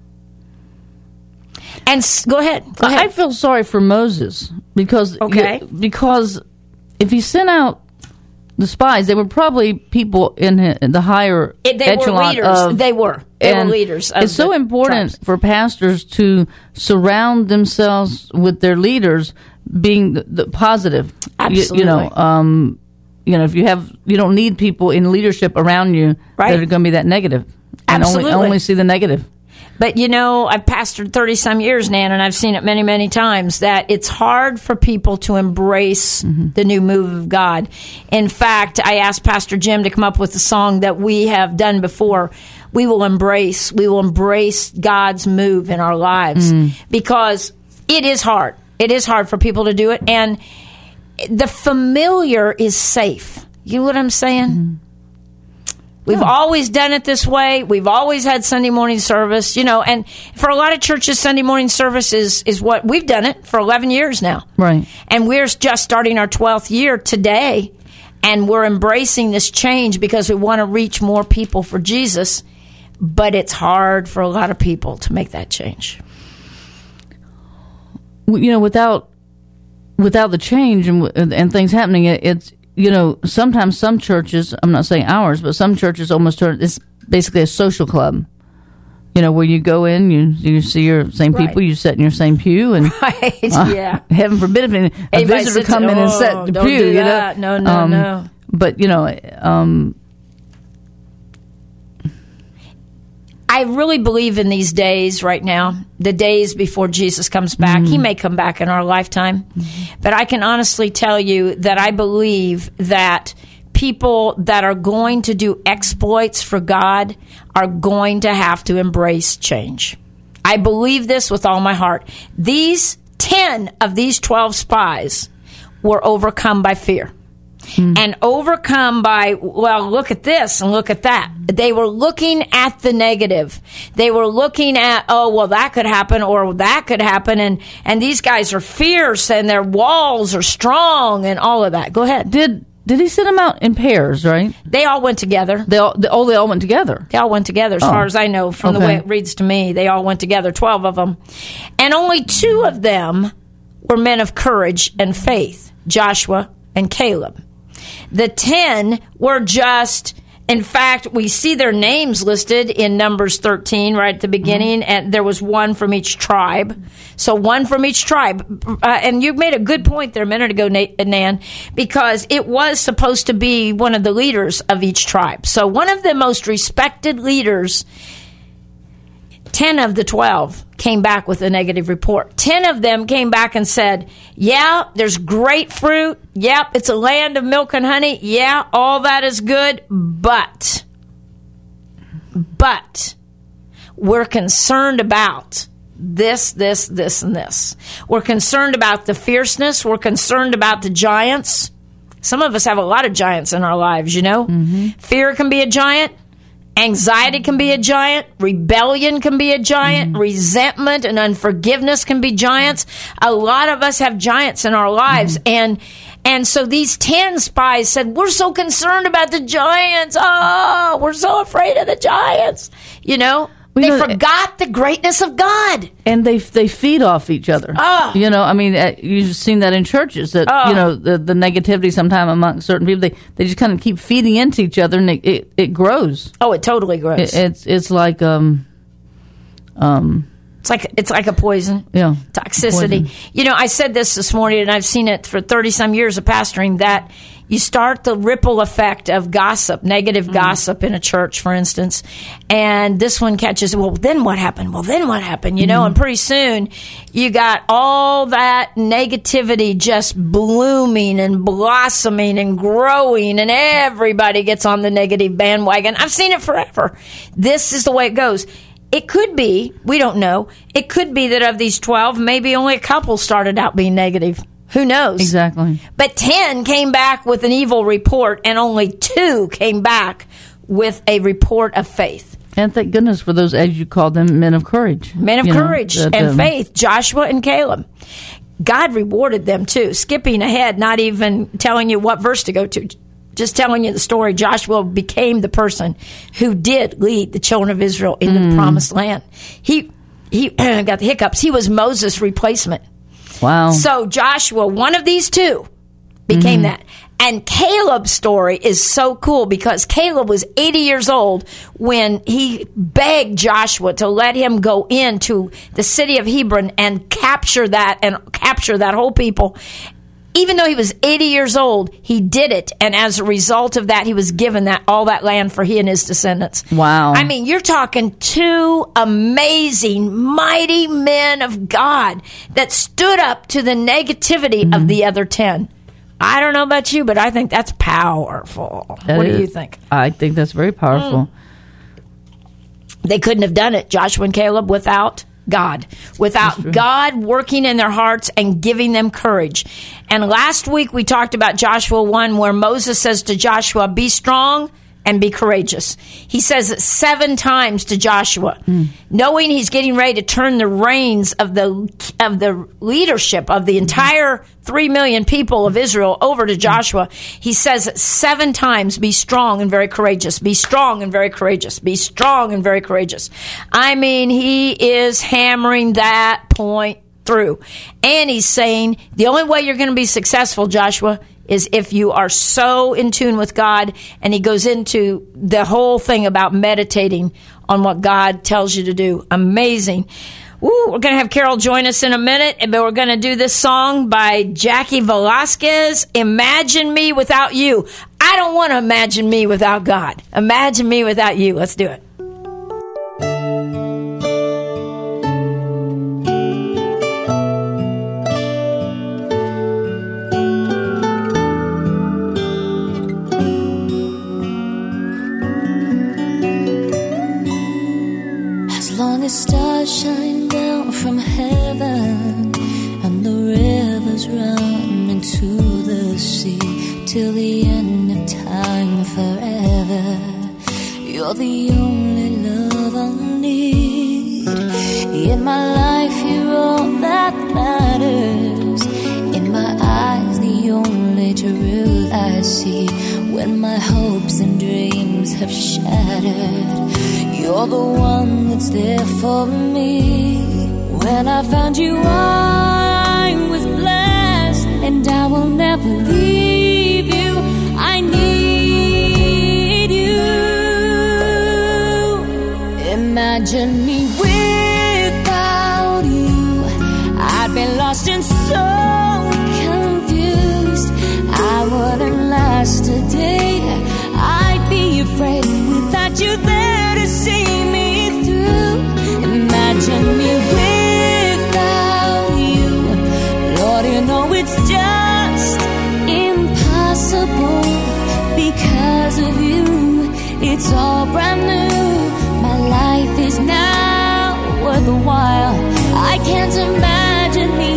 And go ahead. I feel sorry for Moses because if he sent out the spies, they were probably people in the higher echelon. They were leaders. It's so important tribes. for pastors to surround themselves with their leaders being the positive. Absolutely. If you don't need people in leadership around you that are going to be that negative. Absolutely. And only see the negative. But, I've pastored 30-some years, Nan, and I've seen it many, many times, that it's hard for people to embrace the new move of God. In fact, I asked Pastor Jim to come up with a song that we have done before. We will embrace God's move in our lives because it is hard. It is hard for people to do it. And the familiar is safe. You know what I'm saying? We've always done it this way. We've always had Sunday morning service, and for a lot of churches, Sunday morning service is what we've done it for 11 years now. Right. And we're just starting our 12th year today, and we're embracing this change because we want to reach more people for Jesus, but it's hard for a lot of people to make that change. Without the change and things happening, it's sometimes some churches, I'm not saying ours, but some churches almost it's basically a social club. Where you go in, you see your same people, you sit in your same pew, and heaven forbid if a visitor come in and sit the pew. No. But I really believe in these days right now, the days before Jesus comes back. He may come back in our lifetime. But I can honestly tell you that I believe that people that are going to do exploits for God are going to have to embrace change. I believe this with all my heart. 10 of these 12 spies were overcome by fear. And overcome by, look at this and look at that. They were looking at the negative. They were looking at, that could happen or that could happen. And these guys are fierce and their walls are strong and all of that. Go ahead. Did he send them out in pairs, right? They all went together. They all went together? They all went together, as far as I know, from the way it reads to me. They all went together, 12 of them. And only 2 of them were men of courage and faith, Joshua and Caleb. The 10 were just, in fact, we see their names listed in Numbers 13 right at the beginning, and there was one from each tribe. So one from each tribe. And you made a good point there a minute ago, Nan, because it was supposed to be one of the leaders of each tribe. So one of the most respected leaders, 10 of the 12 came back with a negative report. 10 of them came back and said, there's great fruit. Yep, it's a land of milk and honey. Yeah, all that is good. But we're concerned about this, and this. We're concerned about the fierceness. We're concerned about the giants. Some of us have a lot of giants in our lives, Fear can be a giant. Anxiety can be a giant. Rebellion can be a giant. Resentment and unforgiveness can be giants. A lot of us have giants in our lives. And so these 10 spies said, we're so concerned about the giants. Oh, we're so afraid of the giants. They forgot the greatness of God. And they feed off each other. Oh. You know, I mean, you've seen that in churches, that, you know, the negativity sometimes among certain people, they just kind of keep feeding into each other, and it grows. Oh, it totally grows. It's like... It's like a poison. Yeah. Toxicity. Poison. You know, I said this morning, and I've seen it for 30-some years of pastoring, that you start the ripple effect of gossip, negative gossip in a church, for instance, and this one catches, well, then what happened? Well, then what happened? You know, and pretty soon you got all that negativity just blooming and blossoming and growing, and everybody gets on the negative bandwagon. I've seen it forever. This is the way it goes. It could be, we don't know, it could be that of these 12, maybe only a couple started out being negative. Who knows? Exactly. But 10 came back with an evil report, and only 2 came back with a report of faith. And thank goodness for those, as you call them, men of courage. Men of courage and faith, Joshua and Caleb. God rewarded them too. Skipping ahead, not even telling you what verse to go to, just telling you the story. Joshua became the person who did lead the children of Israel into the promised land. He got the hiccups. He was Moses' replacement. Wow. So Joshua, one of these 2, became that. And Caleb's story is so cool because Caleb was 80 years old when he begged Joshua to let him go into the city of Hebron and capture that whole people. Even though he was 80 years old, he did it. And as a result of that, he was given all that land for he and his descendants. Wow. I mean, you're talking 2 amazing, mighty men of God that stood up to the negativity of the other 10. I don't know about you, but I think that's powerful. What do you think? I think that's very powerful. They couldn't have done it, Joshua and Caleb, without God, without God working in their hearts and giving them courage. And last week we talked about Joshua 1, where Moses says to Joshua, be strong and be courageous. He says it 7 times to Joshua, knowing he's getting ready to turn the reins of the leadership of the entire 3 million people of Israel over to Joshua. He says it 7 times, be strong and very courageous, be strong and very courageous, be strong and very courageous. I mean, he is hammering that point through. And he's saying, the only way you're going to be successful, Joshua, is if you are so in tune with God. And he goes into the whole thing about meditating on what God tells you to do. Amazing. We're going to have Carol join us in a minute, but we're going to do this song by Jackie Velasquez, Imagine Me Without You. I don't want to imagine me without God. Imagine me without you. Let's do it. The stars shine down from heaven, and the rivers run into the sea, till the end of time forever. You're the only love I'll need. In my life, you're all that matters. In my eyes, the only truth I see. When my hopes and dreams have shattered, you're the one that's there for me. When I found you, I was blessed, and I will never leave you. I need you. Imagine me without you. I'd be lost and so confused. I wouldn't last a day. I'd be afraid without you there to see me through. Imagine me without you. Lord, you know it's just impossible. Because of you, it's all brand new. My life is now worth a while. I can't imagine me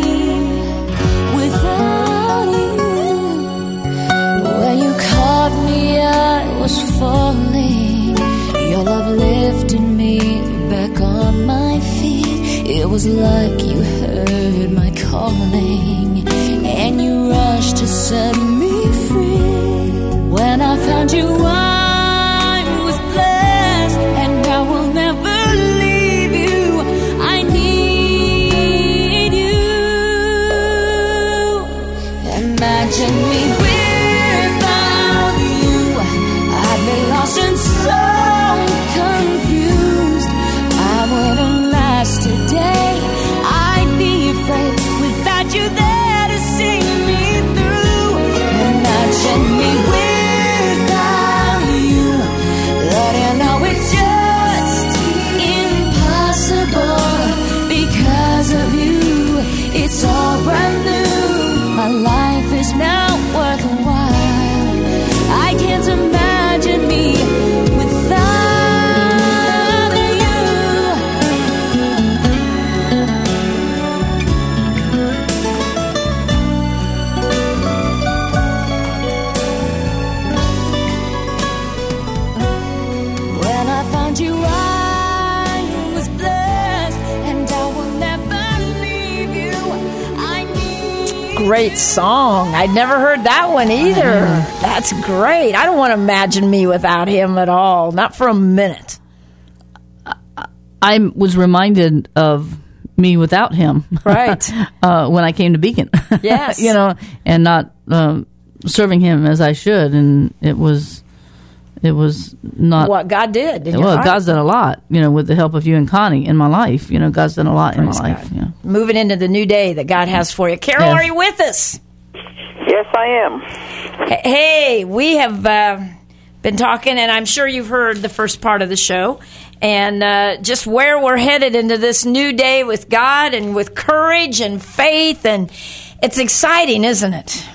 without you. When you caught me, I was falling. Your love lifted me back on my feet. It was like you heard my calling, and you rushed to set me free. When I found you, I was blessed, and I will never leave. Imagine me without you. I'd be lost and so confused. I wouldn't last today. I'd be afraid without you there to see me through. Imagine me without you. Lord, you know it's just impossible because of you. It's all brand new. My life is now worthwhile. I can't imagine me without you. When I found you, I was blessed, and I will never leave you. I need Great song. I'd never heard that one either. That's great. I don't want to imagine me without him at all. Not for a minute. I was reminded of me without him, Right. when I came to Beacon. Yes. And not serving him as I should, and it was not What God did. in your Well, life. God's done a lot, with the help of you and Connie in my life. God's done a lot in my Praise life. God. Yeah. Moving into the new day that God has for you. Carol, Yes. are you with us? Yes, I am. Hey, we have been talking, and I'm sure you've heard the first part of the show, and just where we're headed into this new day with God and with courage and faith, and it's exciting, isn't it?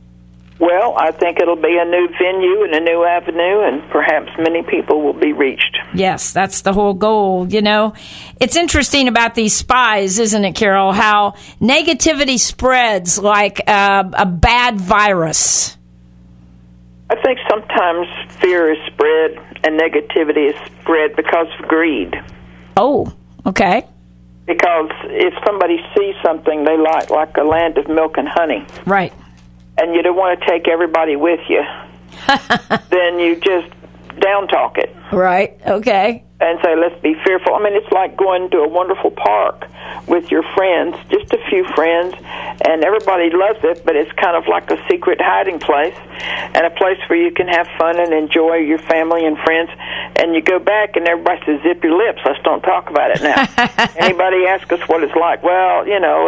Well, I think it'll be a new venue and a new avenue, and perhaps many people will be reached. Yes, that's the whole goal. It's interesting about these spies, isn't it, Carol, how negativity spreads like a bad virus. I think sometimes fear is spread and negativity is spread because of greed. Oh, okay. Because if somebody sees something they like a land of milk and honey, Right. and you don't want to take everybody with you, then you just down-talk it Right, okay. and say, let's be fearful. I mean, it's like going to a wonderful park with your friends, just a few friends, and everybody loves it, but it's kind of like a secret hiding place and a place where you can have fun and enjoy your family and friends. And you go back and everybody says, zip your lips, let's don't talk about it now. Anybody ask us what it's like? Well,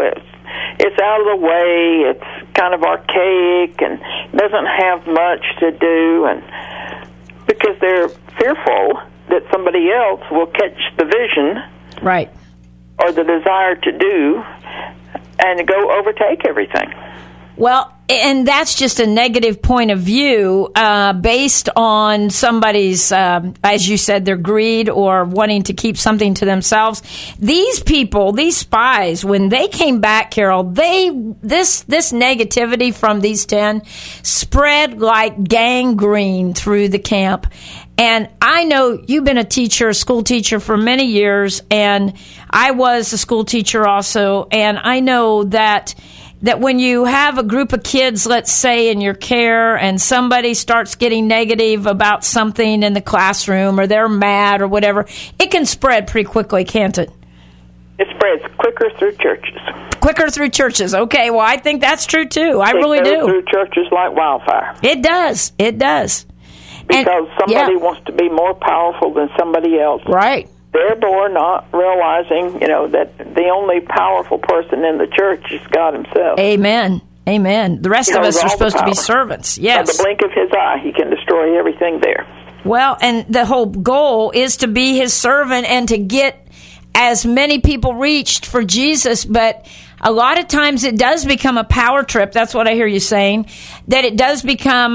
it's out of the way, it's kind of archaic and doesn't have much to do, and because they're fearful that somebody else will catch the vision Right. or the desire to do and go overtake everything. Well, and that's just a negative point of view based on somebody's, as you said, their greed or wanting to keep something to themselves. These people, these spies, when they came back, Carol, this negativity from these 10 spread like gangrene through the camp. And I know you've been a school teacher for many years, and I was a school teacher also, and I know that when you have a group of kids, let's say, in your care, and somebody starts getting negative about something in the classroom, or they're mad or whatever, it can spread pretty quickly, can't it? It spreads quicker through churches. Quicker through churches. Okay, well, I think that's true, too. I really do. Through churches like wildfire. It does. It does. Because somebody wants to be more powerful than somebody else. Right. Therefore, not realizing, that the only powerful person in the church is God himself. Amen. Amen. The rest of us are supposed to be servants. Yes. By the blink of his eye, he can destroy everything there. Well, and the whole goal is to be his servant and to get as many people reached for Jesus, but a lot of times it does become a power trip. That's what I hear you saying, that it does become,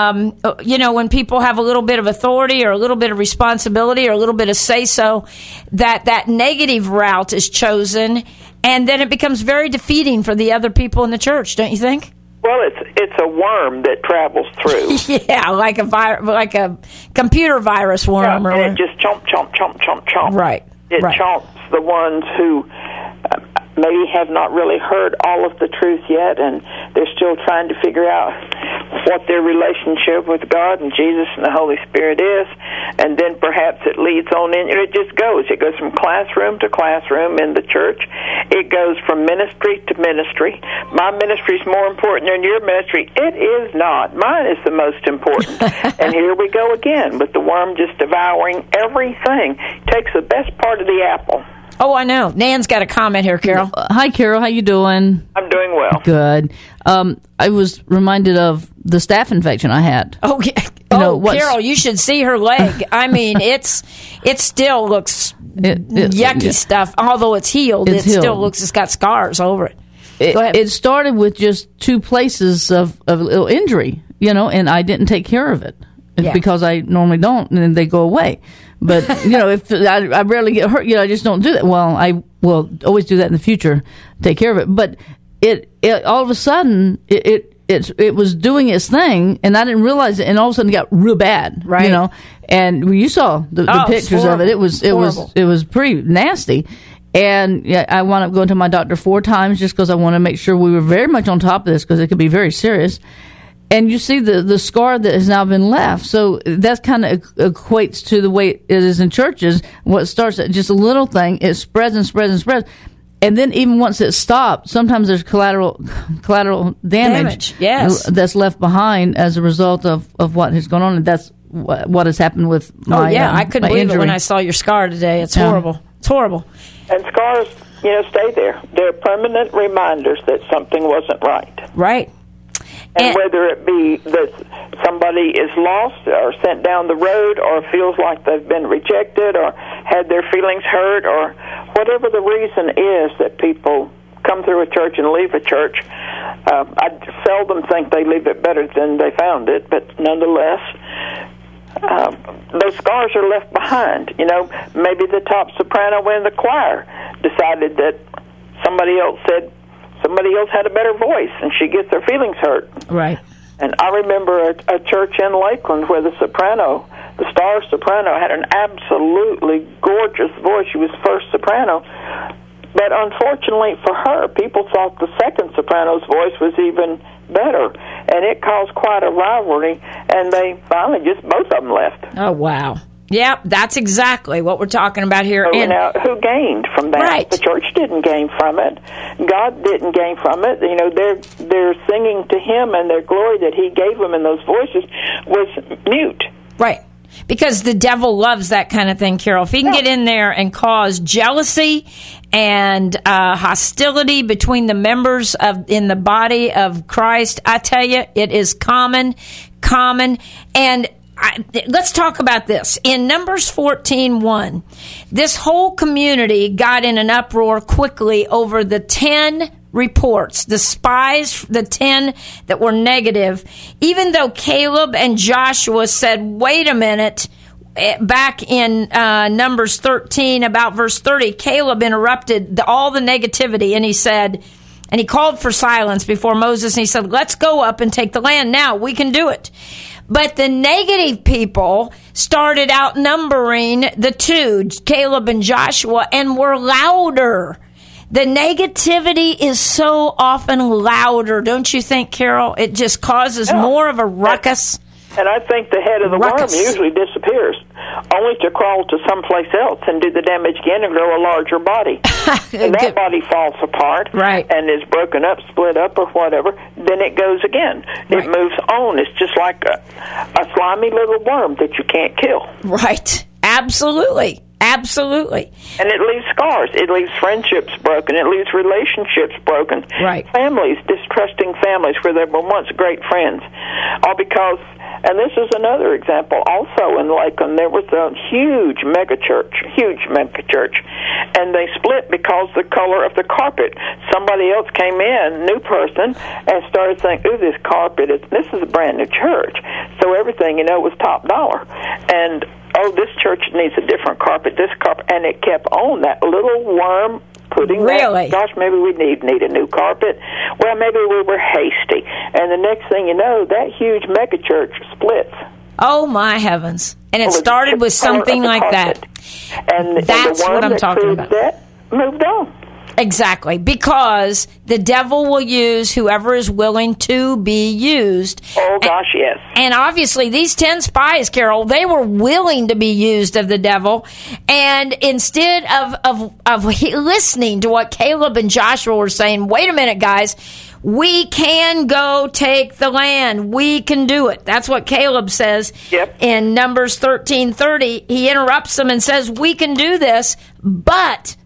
when people have a little bit of authority or a little bit of responsibility or a little bit of say-so, that negative route is chosen, and then it becomes very defeating for the other people in the church, don't you think? Well, it's a worm that travels through. Yeah, like a computer virus worm. Yeah, and it just chomp. Right. It chomps the ones who maybe have not really heard all of the truth yet, and they're still trying to figure out what their relationship with God and Jesus and the Holy Spirit is, and then perhaps it leads on in, and it just goes. It goes from classroom to classroom in the church, It goes from ministry to ministry. My ministry is more important than your ministry. It is not. Mine is the most important. And here we go again with the worm just devouring everything. Takes the best part of the apple. Oh, I know. Nan's got a comment here, Carol. Hi, Carol. How you doing? I'm doing well. Good. I was reminded of the staph infection I had. Oh, yeah. Carol, you should see her leg. I mean, it still looks yucky stuff. Although it's healed, still looks, it's got scars over it. Go ahead. It started with just 2 places of a little injury, and I didn't take care of it because I normally don't, and then they go away. But, if I rarely get hurt, I just don't do that. Well, I will always do that in the future, take care of it. But it all of a sudden, it was doing its thing, and I didn't realize it, and all of a sudden it got real bad, right? And you saw the pictures of it. It was pretty nasty. And I wound up going to my doctor 4 times just because I want to make sure we were very much on top of this because it could be very serious. And you see the scar that has now been left. So that kind of equates to the way it is in churches. What starts at just a little thing, it spreads and spreads and spreads. And then even once it stopped, sometimes there's collateral damage that's left behind as a result of what has gone on. And that's what has happened with my I couldn't believe injury. it when I saw your scar today. It's horrible. It's horrible. And scars, stay there. They're permanent reminders that something wasn't right. Right. And whether it be that somebody is lost or sent down the road or feels like they've been rejected or had their feelings hurt or whatever the reason is that people come through a church and leave a church, I seldom think they leave it better than they found it, but nonetheless, those scars are left behind. Maybe the top soprano in the choir decided that somebody else had a better voice, and she gets her feelings hurt. Right. And I remember a church in Lakeland where the star soprano, had an absolutely gorgeous voice. She was first soprano. But unfortunately for her, people thought the second soprano's voice was even better. And it caused quite a rivalry, and they finally both of them left. Oh, wow. Yep, that's exactly what we're talking about here. So now, who gained from that? Right. The church didn't gain from it. God didn't gain from it. They're singing to Him, and their glory that He gave them in those voices was mute. Right. Because the devil loves that kind of thing, Carol. If he can get in there and cause jealousy and hostility between the members in the body of Christ, I tell you, it is common. And let's talk about this. In Numbers 14:1, this whole community got in an uproar quickly over the 10 reports, the spies, the 10 that were negative, even though Caleb and Joshua said, wait a minute, back in Numbers 13, about verse 30, Caleb interrupted all the negativity, and he said, and he called for silence before Moses, and he said, let's go up and take the land now. We can do it. But the negative people started outnumbering the 2, Caleb and Joshua, and were louder. The negativity is so often louder, don't you think, Carol? It just causes more of a ruckus. And I think the head of the worm usually disappears, only to crawl to someplace else and do the damage again and grow a larger body. And that body falls apart and is broken up, split up, or whatever. Then it goes again. It moves on. It's just like a slimy little worm that you can't kill. Right. Absolutely. Absolutely. And it leaves scars. It leaves friendships broken. It leaves relationships broken. Right. Families, distrusting families where they were once great friends. All because, and this is another example, also in Lakeland, there was a huge megachurch, and they split because the color of the carpet. Somebody else came in, new person, and started saying, ooh, this carpet, this is a brand new church. So everything, was top dollar. And this church needs a different carpet, this carpet, and it kept on, that little worm putting that, gosh, maybe we need a new carpet. Well, maybe we were hasty. And the next thing you know, that huge megachurch splits. Oh, my heavens. And it started with something like that. And that's the what I'm talking about. That moved on. Exactly, because the devil will use whoever is willing to be used. Oh, gosh, yes. And obviously, these 10 spies, Carol, they were willing to be used of the devil. And instead of listening to what Caleb and Joshua were saying, wait a minute, guys, we can go take the land. We can do it. That's what Caleb says in Numbers 13:30. He interrupts them and says, we can do this, but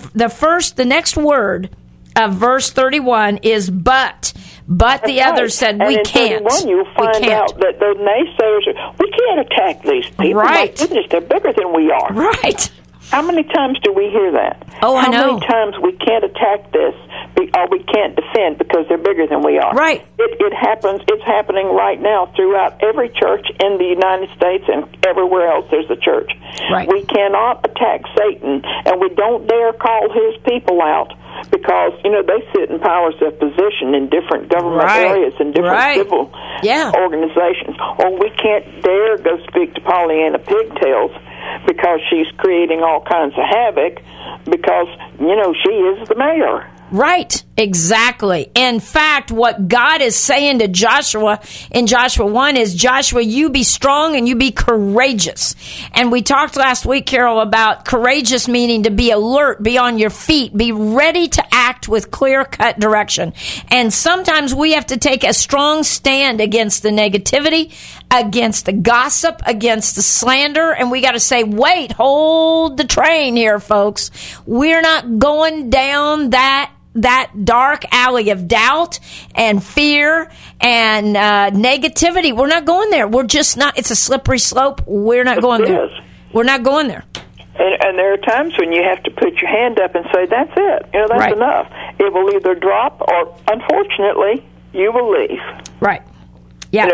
the next word of verse 31 is but. But the others said, we can't. And in 31, you'll find out that the naysayers, we can't attack these people. Right. My goodness, they're bigger than we are. Right. How many times do we hear that? Oh, I know. How many times we can't attack this or we can't defend because they're bigger than we are? Right. It happens. It's happening right now throughout every church in the United States and everywhere else there's a church. Right. We cannot attack Satan, and we don't dare call his people out because, they sit in powers of position in different government areas and different civil organizations. Or we can't dare go speak to Pollyanna Pigtails because she's creating all kinds of havoc because, she is the mayor. Right, exactly. In fact, what God is saying to Joshua in Joshua 1 is, Joshua, you be strong and you be courageous. And we talked last week, Carol, about courageous meaning to be alert, be on your feet, be ready to act with clear-cut direction. And sometimes we have to take a strong stand against the negativity, against the gossip, against the slander, and we got to say, wait, hold the train here, folks. We're not going down that dark alley of doubt and fear and negativity. We're not going there. We're just not. It's a slippery slope. We're not going there. We're not going there. And there are times when you have to put your hand up and say, that's it. That's enough. It will either drop or, unfortunately, you will leave. Right. Yeah.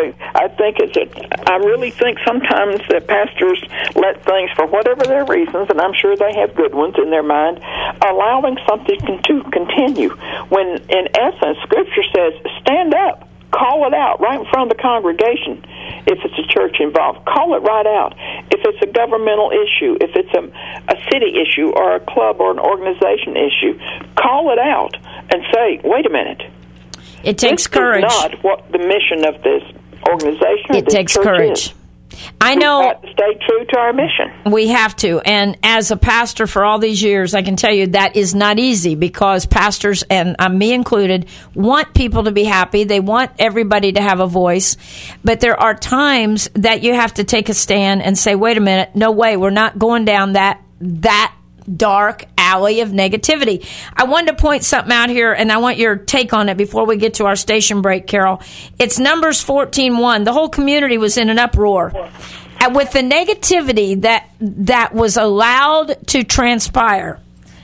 I really think sometimes that pastors let things, for whatever their reasons, and I'm sure they have good ones in their mind, allowing something to continue. When, in essence, Scripture says, stand up, call it out right in front of the congregation. If it's a church involved, call it right out. If it's a governmental issue, if it's a city issue or a club or an organization issue, call it out and say, wait a minute. It takes courage. This is not what the mission of this organization It takes courage. Is. I know. We've got to stay true to our mission. We have to. And as a pastor for all these years, I can tell you that is not easy because pastors, and me included, want people to be happy. They want everybody to have a voice. But there are times that you have to take a stand and say, wait a minute, no way, we're not going down that dark alley of negativity. I wanted to point something out here, and I want your take on it before we get to our station break, Carol. It's Numbers 14:1. The whole community was in an uproar. And with the negativity that was allowed to transpire,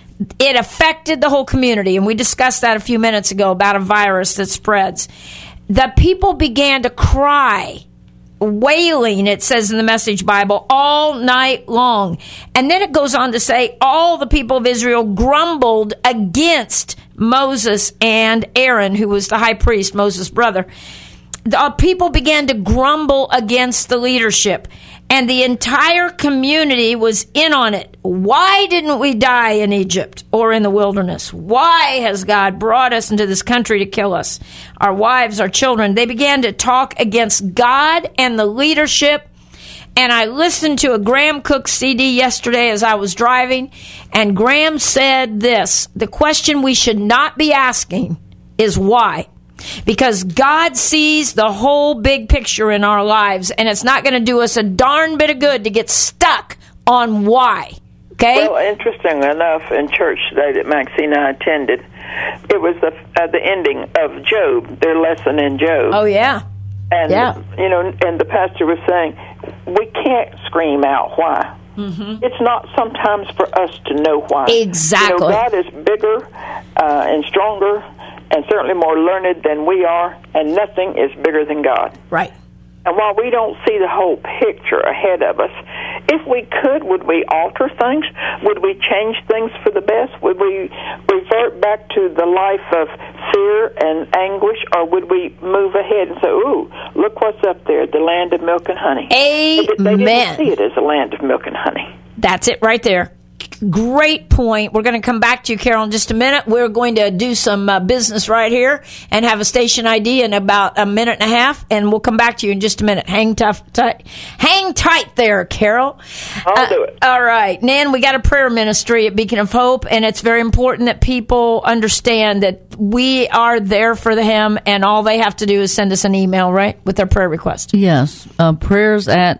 it affected the whole community, and we discussed that a few minutes ago about a virus that spreads. The people began to cry, wailing, it says in the Message Bible, all night long. And then it goes on to say, all the people of Israel grumbled against Moses and Aaron, who was the high priest, Moses' brother. The people began to grumble against the leadership, and the entire community was in on it. Why didn't we die in Egypt or in the wilderness? Why has God brought us into this country to kill us? Our wives, our children. They began to talk against God and the leadership. And I listened to a Graham Cook CD yesterday as I was driving, and Graham said this: the question we should not be asking is why. Because God sees the whole big picture in our lives, and it's not going to do us a darn bit of good to get stuck on why. Okay? Well, interesting enough, in church today that Maxine and I attended, it was the ending of Job, their lesson in Job. Oh, yeah. And, and the pastor was saying, we can't scream out why. Mm-hmm. It's not sometimes for us to know why. Exactly. God is bigger and stronger and certainly more learned than we are, and nothing is bigger than God. Right. And while we don't see the whole picture ahead of us, if we could, would we alter things? Would we change things for the best? Would we revert back to the life of fear and anguish, or would we move ahead and say, ooh, look what's up there, the land of milk and honey? Amen. They didn't see it as a land of milk and honey. That's it right there. great point. We're going to come back to you, Carol, in just a minute. We're going to do some business right here and have a station ID in about a minute and a half, and we'll come back to you in just a minute. Hang tight there, Carol. I'll do it. All right. Nan, we got a prayer ministry at Beacon of Hope, and it's very important that people understand that we are there for them, and all they have to do is send us an email, right, with their prayer request. Yes. Prayers at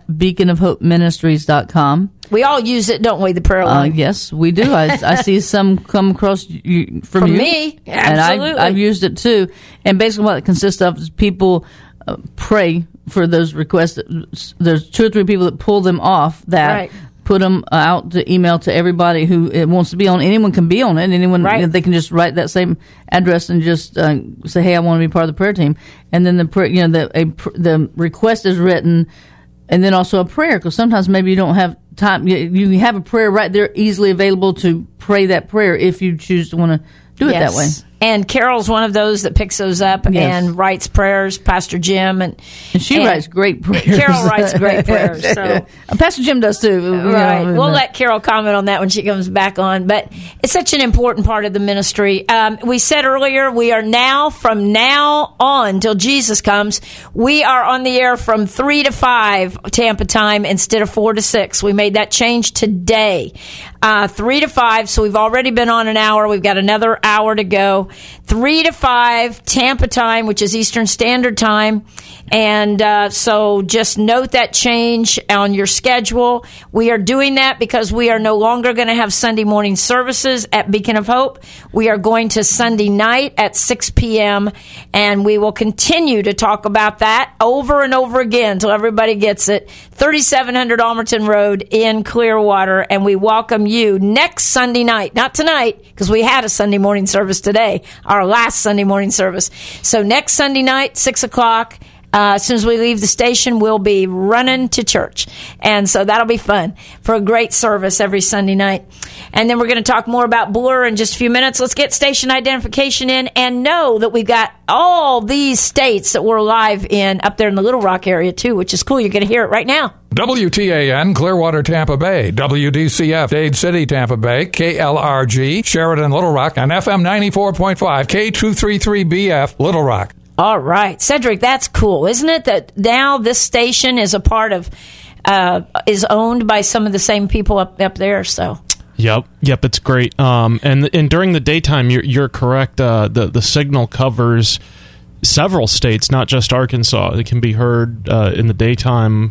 beaconofhopeministries.com. We all use it, don't we, the prayer line? Yes, we do. I see some come across from you. From me, absolutely. And I've used it too. And basically what it consists of is people pray for those requests. There's 2 or 3 people that pull them off that. Right. Put them out to email to everybody who wants to be on. Anyone can be on it. Anyone, right. They can just write that same address and just say, "Hey, I want to be part of the prayer team." And then the request is written, and then also a prayer, because sometimes maybe you don't have time. You have a prayer right there, easily available to pray that prayer if you choose to want to do it that way. And Carol's one of those that picks those up and writes prayers, Pastor Jim. And she writes great prayers. Carol writes great prayers. So. Pastor Jim does too. Right. We'll let Carol comment on that when she comes back on. But it's such an important part of the ministry. We said earlier, we are now, from now on till Jesus comes, we are on the air from 3 to 5 Tampa time instead of 4 to 6. We made that change today. 3 to 5, so we've already been on an hour. We've got another hour to go. 3 to 5 Tampa time, which is Eastern Standard Time. And so just note that change on your schedule. We are doing that because we are no longer going to have Sunday morning services at Beacon of Hope. We are going to Sunday night at 6 p.m., and we will continue to talk about that over and over again until everybody gets it. 3700 Almerton Road in Clearwater, and we welcome you next Sunday night. Not tonight, because we had a Sunday morning service today, our last Sunday morning service. So next Sunday night, 6 o'clock, as soon as we leave the station, we'll be running to church. And so that'll be fun for a great service every Sunday night. And then we're going to talk more about Blur in just a few minutes. Let's get station identification in and know that we've got all these states that we're live in up there in the Little Rock area, too, which is cool. You're going to hear it right now. WTAN, Clearwater, Tampa Bay. WDCF, Dade City, Tampa Bay. KLRG, Sheridan, Little Rock. And FM 94.5, K233BF, Little Rock. All right. Cedric, that's cool, isn't it? That now this station is a part of, is owned by some of the same people up there, so. Yep, it's great. And during the daytime, you're correct. The signal covers several states, not just Arkansas. It can be heard in the daytime.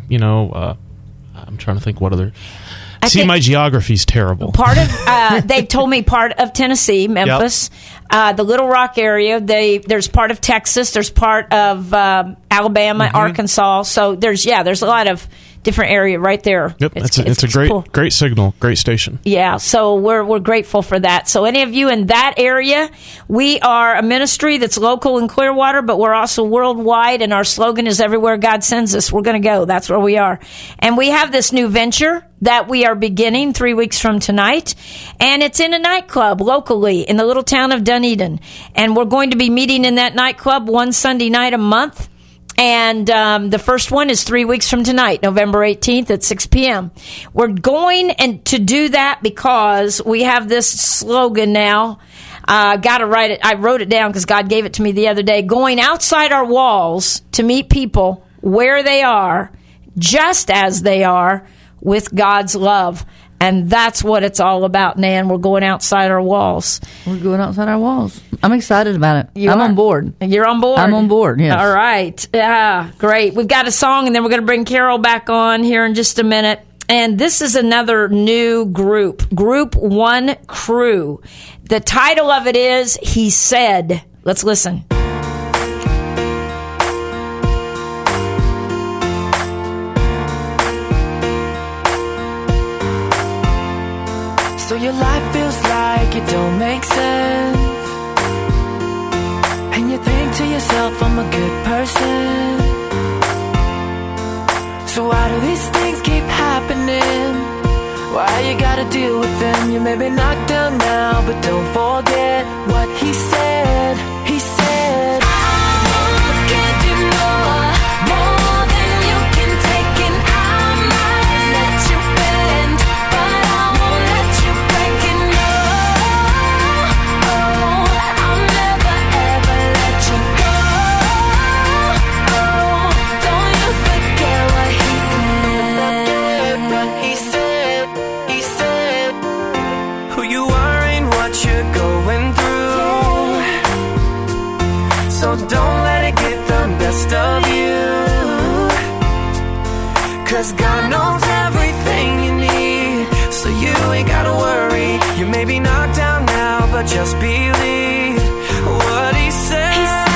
I'm trying to think what other. My geography's terrible. Part of they've told me part of Tennessee, Memphis, the Little Rock area. There's part of Texas. There's part of Alabama, Arkansas. So there's a lot of different area right there. Yep, it's a great cool. Great signal, great station. Yeah, so we're grateful for that. So any of you in that area, we are a ministry that's local in Clearwater, but we're also worldwide, and our slogan is everywhere God sends us, we're going to go. That's where we are. And we have this new venture that we are beginning 3 weeks from tonight, and it's in a nightclub locally in the little town of Dunedin. And we're going to be meeting in that nightclub one Sunday night a month. And the first one is 3 weeks from tonight, November 18th at 6 p.m. We're going to do that because we have this slogan now. Got to write it. I wrote it down because God gave it to me the other day. Going outside our walls to meet people where they are, just as they are, with God's love. And that's what it's all about, Nan. We're going outside our walls. We're going outside our walls. I'm excited about it. I'm on board. You're on board? I'm on board, yes. All right. Yeah, great. We've got a song, and then we're going to bring Carol back on here in just a minute. And this is another new group, Group One Crew. The title of it is He Said. Let's listen. So your life feels like it don't make sense, and you think to yourself, I'm a good person. So why do these things keep happening? Why you gotta deal with them? You may be knocked down now, but don't forget what he said. He said, I will give you more than you can take, and I might let you bend, but I won't let you break. 'cause God knows everything you need. So you ain't gotta worry. You may be knocked down now, but just believe what he said. He said,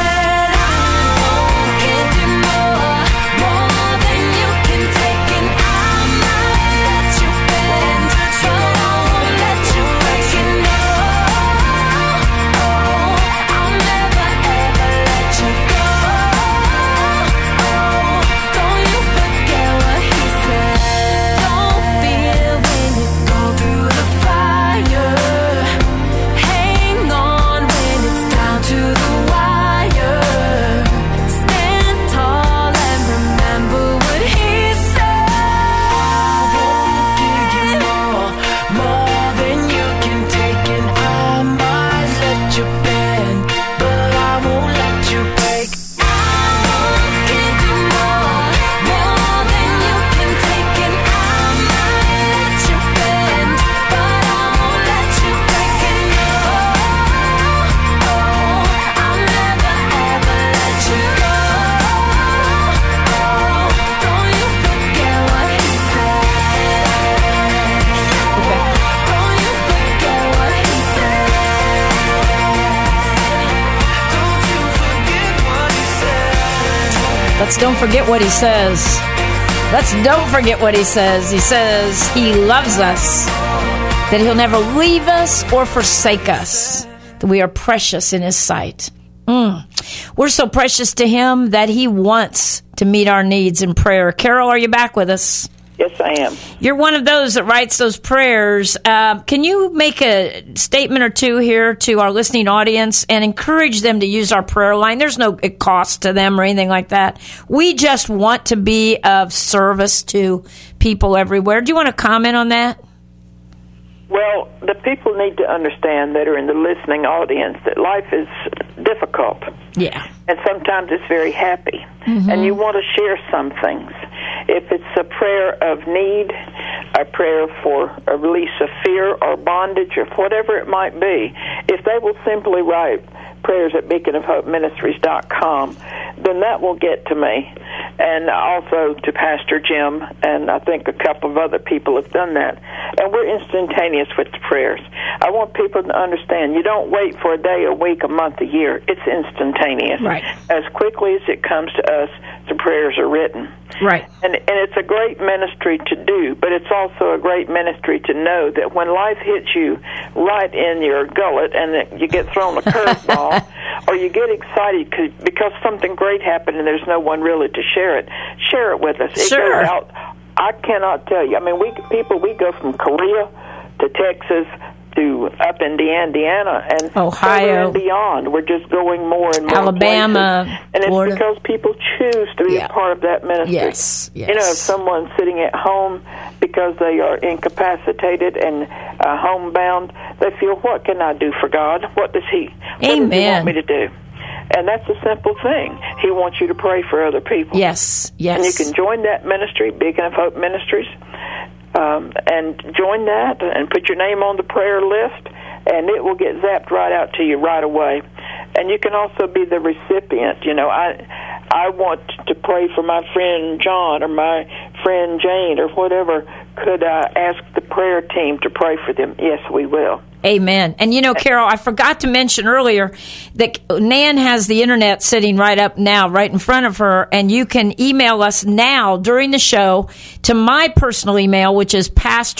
Let's don't forget what he says. Let's don't forget what he says. He says he loves us, that he'll never leave us or forsake us, that we are precious in his sight. We're so precious to him that he wants to meet our needs in prayer. Carol, are you back with us? Yes, I am. You're one of those that writes those prayers. Can you make a statement or two here to our listening audience and encourage them to use our prayer line? There's no cost to them or anything like that. We just want to be of service to people everywhere. Do you want to comment on that? Well, the people need to understand that are in the listening audience that life is difficult. Yeah. And sometimes it's very happy. And you want to share some things. If it's a prayer of need, a prayer for a release of fear or bondage or whatever it might be, if they will simply write prayers at beaconofhopeministries.com, then that will get to me. And also to Pastor Jim, and I think a couple of other people have done that. And we're instantaneous with the prayers. I want people to understand, you don't wait for a day, a week, a month, a year. It's instantaneous. Right. As quickly as it comes to us, the prayers are written. Right. And it's a great ministry to do, but it's also a great ministry to know that when life hits you right in your gullet and that you get thrown a curveball, or you get excited because something great happened and there's no one really to share it with us. It Sure. goes out. I cannot tell you. I mean, we go from Korea to Texas to up into Indiana and Ohio further and beyond. We're just going more and more Alabama, places. And Florida. it's because people choose to be a part of that ministry. Yes. You know, if someone's sitting at home because they are incapacitated and homebound, they feel, what can I do for God? What does He want me to do? And that's a simple thing. He wants you to pray for other people. Yes, yes. And you can join that ministry, Beacon of Hope Ministries, and join that and put your name on the prayer list, and it will get zapped right out to you right away. And you can also be the recipient. You know, I want to pray for my friend John or my friend Jane or whatever. Could I ask the prayer team to pray for them? Yes, we will. Amen. And you know, Carol, I forgot to mention earlier that Nan has the internet sitting right up now, right in front of her, and you can email us now during the show to my personal email, which is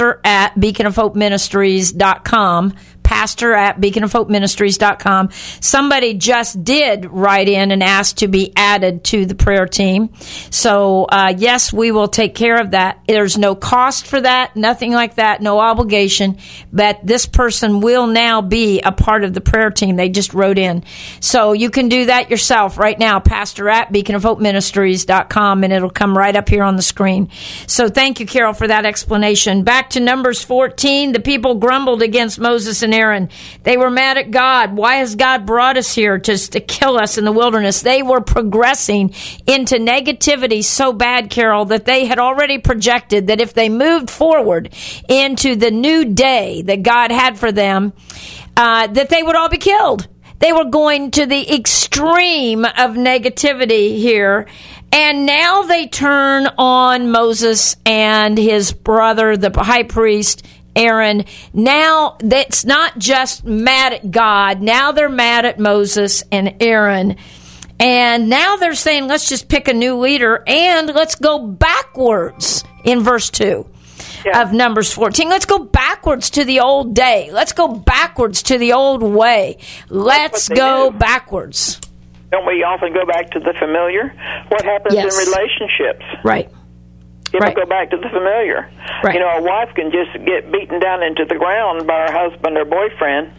pastor@beaconofhopeministries.com. pastor@beaconofhopeministries.com. Somebody just did write in and ask to be added to the prayer team. So, yes, we will take care of that. There's no cost for that, nothing like that, no obligation, but this person will now be a part of the prayer team. They just wrote in. So you can do that yourself right now, pastor@beaconofhopeministries.com, and it'll come right up here on the screen. So thank you, Carol, for that explanation. Back to Numbers 14. The people grumbled against Moses and Aaron. They were mad at God. Why has God brought us here just to kill us in the wilderness? They were progressing into negativity so bad, Carol, that they had already projected that if they moved forward into the new day that God had for them, that they would all be killed. They were going to the extreme of negativity here. And now they turn on Moses and his brother, the high priest, Aaron. Now that's not just mad at God. Now they're mad at Moses and Aaron. And now they're saying, let's just pick a new leader and let's go backwards in verse 2 of Numbers 14. Let's go backwards to the old day. Let's go backwards to the old way. Let's go backwards. Don't we often go back to the familiar? What happens in relationships? Right. You ever go back to the familiar? Right. You know, a wife can just get beaten down into the ground by her husband or boyfriend,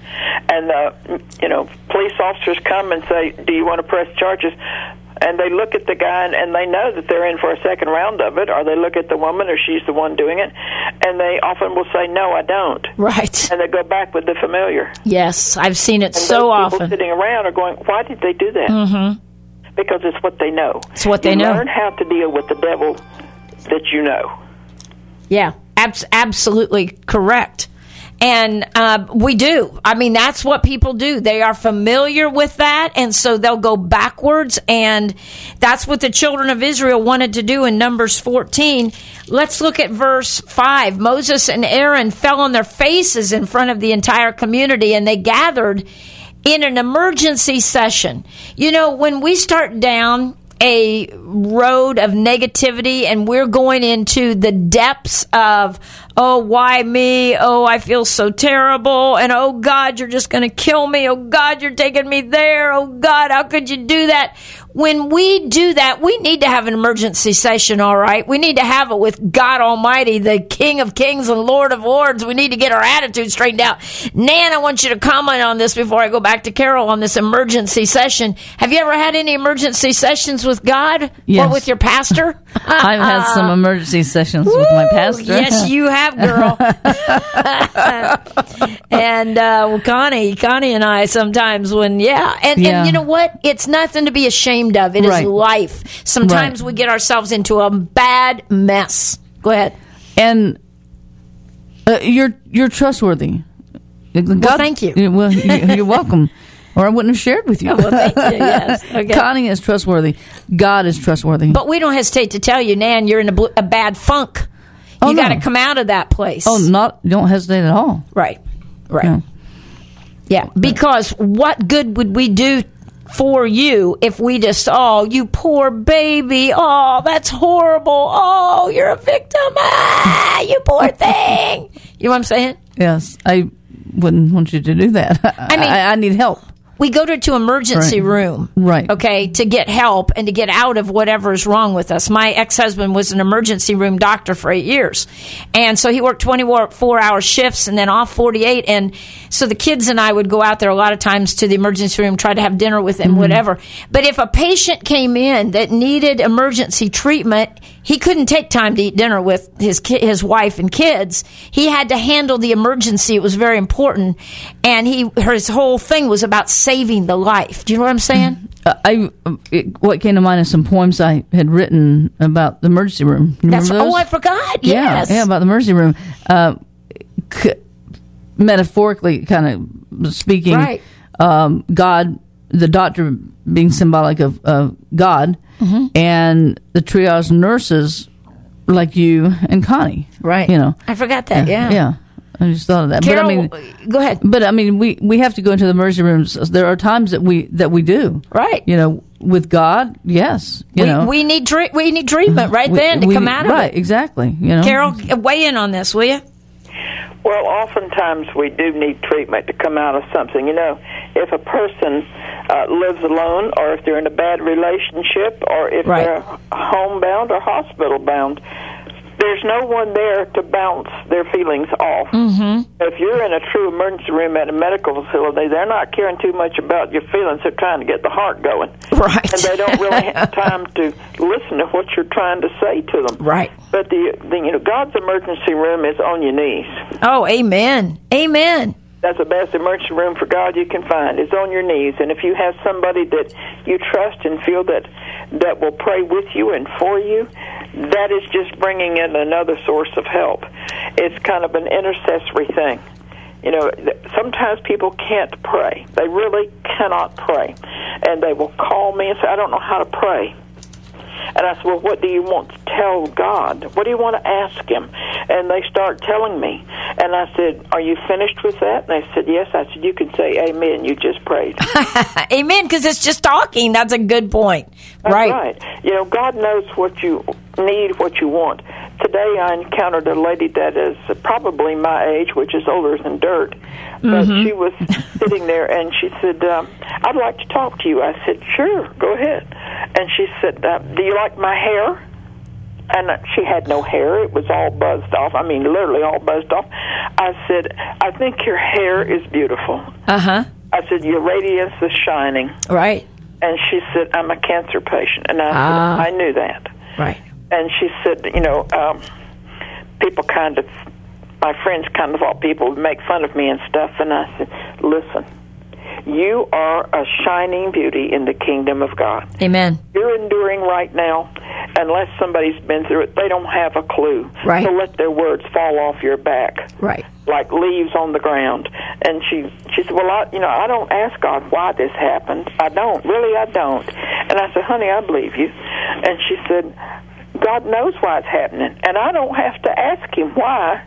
and, police officers come and say, do you want to press charges? And they look at the guy, and they know that they're in for a second round of it, or they look at the woman, or she's the one doing it, and they often will say, no, I don't. Right. And they go back with the familiar. Yes, I've seen it and so those often. People sitting around are going, why did they do that? Mm-hmm. Because it's what they know. It's what they know. Learn how to deal with the devil that you know. Yeah, absolutely correct. And we do. I mean, that's what people do. They are familiar with that, and so they'll go backwards, and that's what the children of Israel wanted to do in Numbers 14. Let's look at verse 5. Moses and Aaron fell on their faces in front of the entire community, and they gathered in an emergency session. You know, when we start down a road of negativity and we're going into the depths of, oh, why me? Oh, I feel so terrible. And, oh, God, you're just going to kill me. Oh, God, you're taking me there. Oh, God, how could you do that? When we do that, we need to have an emergency session, all right? We need to have it with God Almighty, the King of Kings and Lord of Lords. We need to get our attitude straightened out. Nan, I want you to comment on this before I go back to Carol on this emergency session. Have you ever had any emergency sessions with God or with your pastor? I've had some emergency sessions with my pastor. Yes, you have, girl. And Connie and I sometimes and you know what? It's nothing to be ashamed of. It is life. Sometimes we get ourselves into a bad mess. Go ahead. And you're trustworthy. Well, thank you. Well, you're welcome. Or I wouldn't have shared with you. Oh, well, thank you. Yes. Okay. Connie is trustworthy. God is trustworthy. But we don't hesitate to tell you, Nan, you're in a bad funk. You got to come out of that place. Don't hesitate at all. Right. No. Yeah, because what good would we do for you if we just, oh, you poor baby, oh, that's horrible, oh, you're a victim, you poor thing. You know what I'm saying? Yes, I wouldn't want you to do that. I mean, I need help. We go to emergency room, okay, to get help and to get out of whatever is wrong with us. My ex-husband was an emergency room doctor for 8 years. And so he worked 24-hour shifts and then off 48. And so the kids and I would go out there a lot of times to the emergency room, try to have dinner with him, whatever. But if a patient came in that needed emergency treatment, he couldn't take time to eat dinner with his wife and kids. He had to handle the emergency. It was very important. And his whole thing was about saving the life. Do you know what I'm saying? What came to mind is some poems I had written about the emergency room. Oh, I forgot. Yes. Yeah, about the emergency room. Metaphorically, kind of speaking, God, the doctor being symbolic of God, and the triage nurses like you and Connie. Right. You know. I forgot that, yeah. I just thought of that. Carol, but I mean, go ahead. But I mean, we have to go into the emergency rooms. There are times that we do. Right. You know, with God, yes. We need treatment right then to come out of it. Right, exactly. You know. Carol, weigh in on this, will you? Well, oftentimes we do need treatment to come out of something. You know, if a person lives alone, or if they're in a bad relationship, or if they're homebound or hospital bound, there's no one there to bounce their feelings off. If you're in a true emergency room at a medical facility, they're not caring too much about your feelings. They're trying to get the heart going. Right. And they don't really have time to listen to what you're trying to say to them. Right. But God's emergency room is on your knees. Oh, amen. Amen. That's the best emergency room for God you can find. It's on your knees. And if you have somebody that you trust and feel that will pray with you and for you, that is just bringing in another source of help. It's kind of an intercessory thing. You know, sometimes people can't pray. They really cannot pray. And they will call me and say, I don't know how to pray. And I said, well, what do you want to tell God? What do you want to ask him? And they start telling me. And I said, are you finished with that? And they said, yes. I said, you can say amen. You just prayed. Amen, because it's just talking. That's a good point. That's right. right. You know, God knows what you need, what you want. Today I encountered a lady that is probably my age, which is older than dirt. But she was sitting there, and she said, I'd like to talk to you. I said, sure, go ahead. And she said, do you like my hair? And she had no hair. It was all buzzed off. I mean, literally all buzzed off. I said, I think your hair is beautiful. Uh-huh. I said, your radiance is shining. Right. And she said, I'm a cancer patient. And I said, I knew that. Right. And she said, you know, people kind of, my friends kind of thought people would make fun of me and stuff. And I said, listen, you are a shining beauty in the kingdom of God. Amen. You're enduring right now. Unless somebody's been through it, they don't have a clue. Right. So let their words fall off your back. Right. Like leaves on the ground. And she said, well, I don't ask God why this happened. I don't. Really, I don't. And I said, honey, I believe you. And she said, God knows why it's happening. And I don't have to ask him why.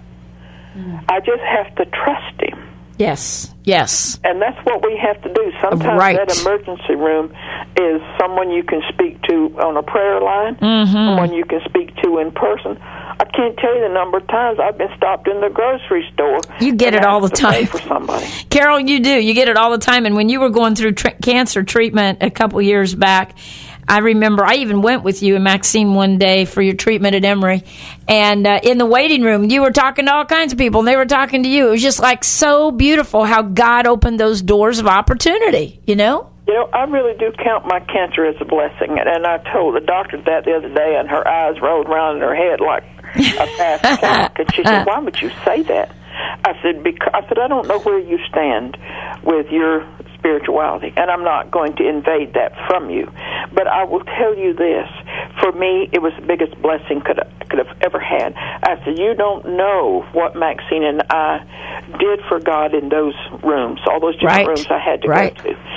I just have to trust him. Yes. Yes. And that's what we have to do. Sometimes that emergency room is someone you can speak to on a prayer line, someone you can speak to in person. I can't tell you the number of times I've been stopped in the grocery store. You get it all the time. For somebody. Carol, you do. You get it all the time. And when you were going through cancer treatment a couple years back, I remember I even went with you and Maxine one day for your treatment at Emory. And in the waiting room, you were talking to all kinds of people, and they were talking to you. It was just like so beautiful how God opened those doors of opportunity, you know? You know, I really do count my cancer as a blessing. And I told the doctor that the other day, and her eyes rolled around in her head like a fast clock. And she said, why would you say that? I said, I don't know where you stand with your spirituality, and I'm not going to invade that from you. But I will tell you this. For me, it was the biggest blessing could have ever had. I said, you don't know what Maxine and I did for God in those rooms, all those different rooms I had to go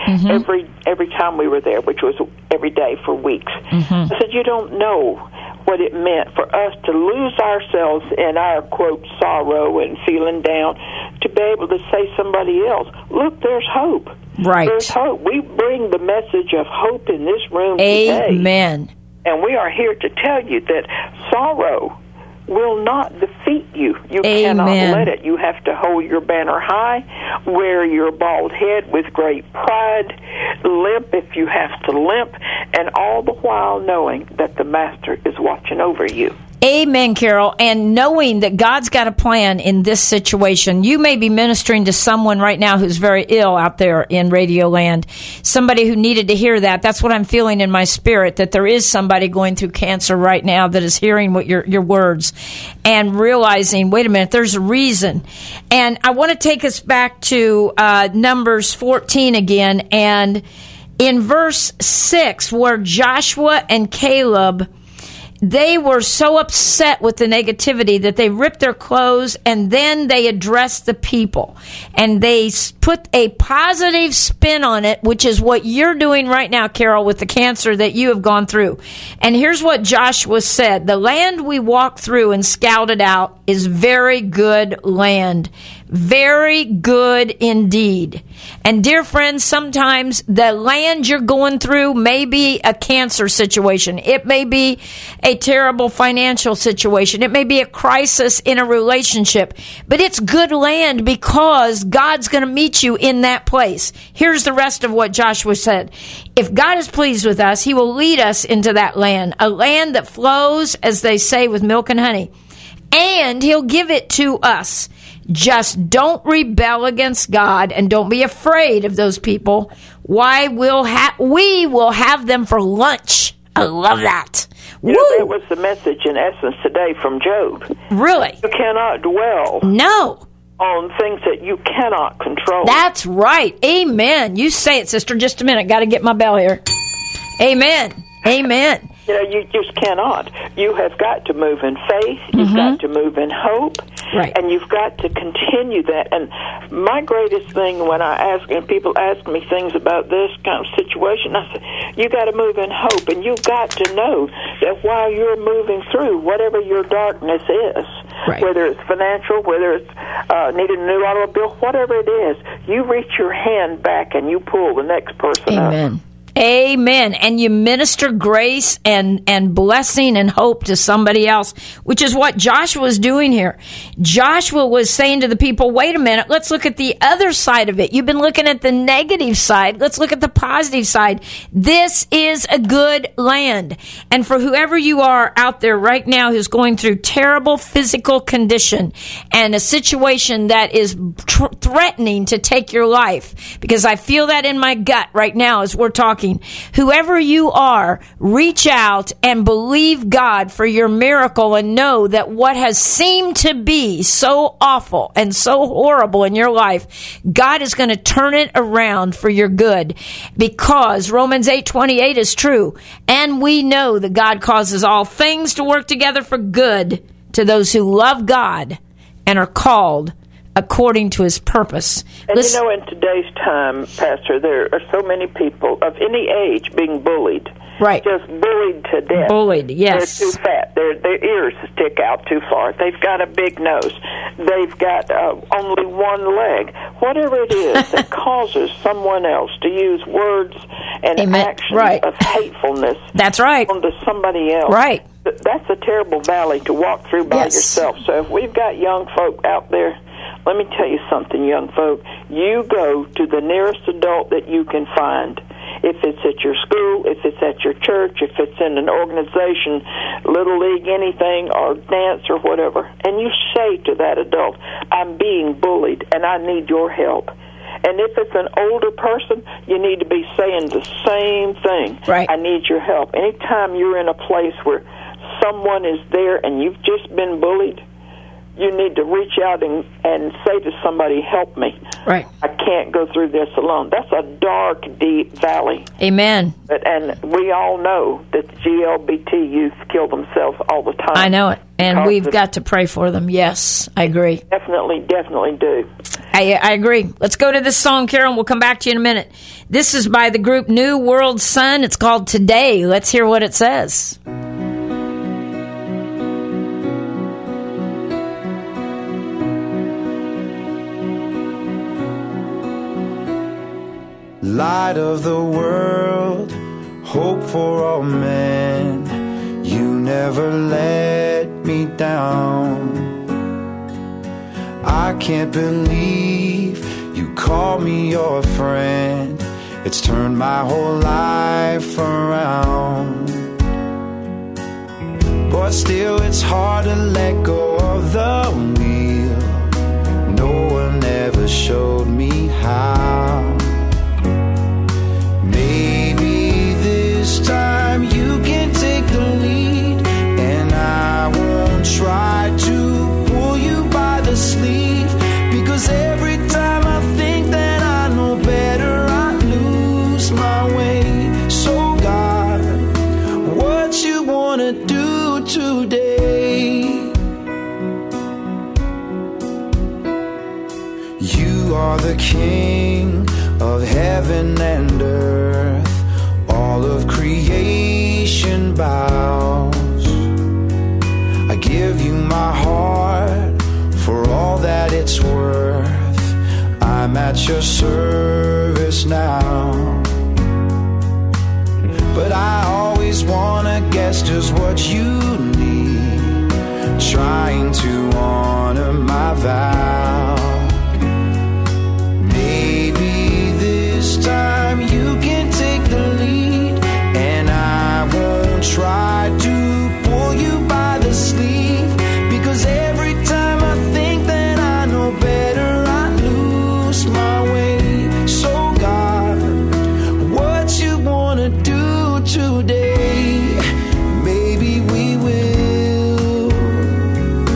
to. Every time we were there, which was every day for weeks. I said, you don't know what it meant for us to lose ourselves in our, quote, sorrow and feeling down, to be able to say to somebody else, look, there's hope. Right. There's hope. We bring the message of hope in this room today. Amen. And we are here to tell you that sorrow will not defeat you. You cannot let it. You have to hold your banner high, wear your bald head with great pride, limp if you have to limp, and all the while knowing that the Master is watching over you. Amen, Carol. And knowing that God's got a plan in this situation. You may be ministering to someone right now who's very ill out there in Radio Land. Somebody who needed to hear that. That's what I'm feeling in my spirit, that there is somebody going through cancer right now that is hearing what your words and realizing, wait a minute, there's a reason. And I want to take us back to Numbers 14 again. And in verse 6, where Joshua and Caleb, they were so upset with the negativity that they ripped their clothes, and then they addressed the people. And they put a positive spin on it, which is what you're doing right now, Carol, with the cancer that you have gone through. And here's what Joshua said. The land we walked through and scouted out is very good land. Very good indeed. And dear friends, sometimes the land you're going through may be a cancer situation. It may be a terrible financial situation. It may be a crisis in a relationship. But it's good land because God's going to meet you in that place. Here's the rest of what Joshua said. If God is pleased with us, he will lead us into that land, a land that flows, as they say, with milk and honey. And he'll give it to us. Just don't rebel against God, and don't be afraid of those people. We will have them for lunch. I love that. You know, that was the message in essence today from Job. Really? You cannot dwell on things that you cannot control. That's right. Amen. You say it, sister. Just a minute. Got to get my bell here. Amen. You know, you just cannot. You have got to move in faith. You've got to move in hope. Right. And you've got to continue that. And my greatest thing when I ask, and people ask me things about this kind of situation, I say, you got to move in hope, and you've got to know that while you're moving through whatever your darkness is, Right. whether it's financial, whether it's needing a new automobile, whatever it is, you reach your hand back and you pull the next person up. Amen. Amen. And you minister grace and blessing and hope to somebody else, which is what Joshua was doing here. Joshua was saying to the people, wait a minute, let's look at the other side of it. You've been looking at the negative side. Let's look at the positive side. This is a good land. And for whoever you are out there right now who's going through terrible physical condition and a situation that is threatening to take your life, because I feel that in my gut right now as we're talking, whoever you are, reach out and believe God for your miracle and know that what has seemed to be so awful and so horrible in your life, God is going to turn it around for your good, because Romans 8:28 is true. And we know that God causes all things to work together for good to those who love God and are called according to his purpose. And you know, in today's time, Pastor, there are so many people of any age being bullied. Right. Just bullied to death. Bullied, yes. They're too fat. Their ears stick out too far. They've got a big nose. They've got only one leg. Whatever it is that causes someone else to use words and Amen. actions Right. of hatefulness That's right. onto somebody else. Right. That's a terrible valley to walk through by Yes. yourself. So if we've got young folk out there, let me tell you something, young folk. You go to the nearest adult that you can find. If it's at your school, if it's at your church, if it's in an organization, Little League, anything, or dance or whatever, and you say to that adult, I'm being bullied and I need your help. And if it's an older person, you need to be saying the same thing. Right. I need your help. Anytime you're in a place where someone is there and you've just been bullied, you need to reach out and say to somebody, help me. Right. I can't go through this alone. That's a dark, deep valley. Amen. And we all know that the GLBT youth kill themselves all the time. I know it. And Because we've of- got to pray for them. Yes, I agree. Definitely do. I agree. Let's go to this song, Carol, and we'll come back to you in a minute. This is by the group New World Sun. It's called Today. Let's hear what it says. Light of the world, hope for all men, you never let me down. I can't believe you call me your friend, it's turned my whole life around. But still it's hard to let go of the wheel, no one ever showed me how. Maybe this time you can take the lead, and I won't try to pull you by the sleeve, because every time I think that I know better, I lose my way. So God, what you wanna do today? You are the King of heaven and earth, all of creation bows. I give you my heart for all that it's worth, I'm at your service now. But I always wanna guess just what you need, trying to honor my vow. This time you can take the lead, and I won't try to pull you by the sleeve, because every time I think that I know better, I lose my way. So God, what you wanna do today? Maybe we will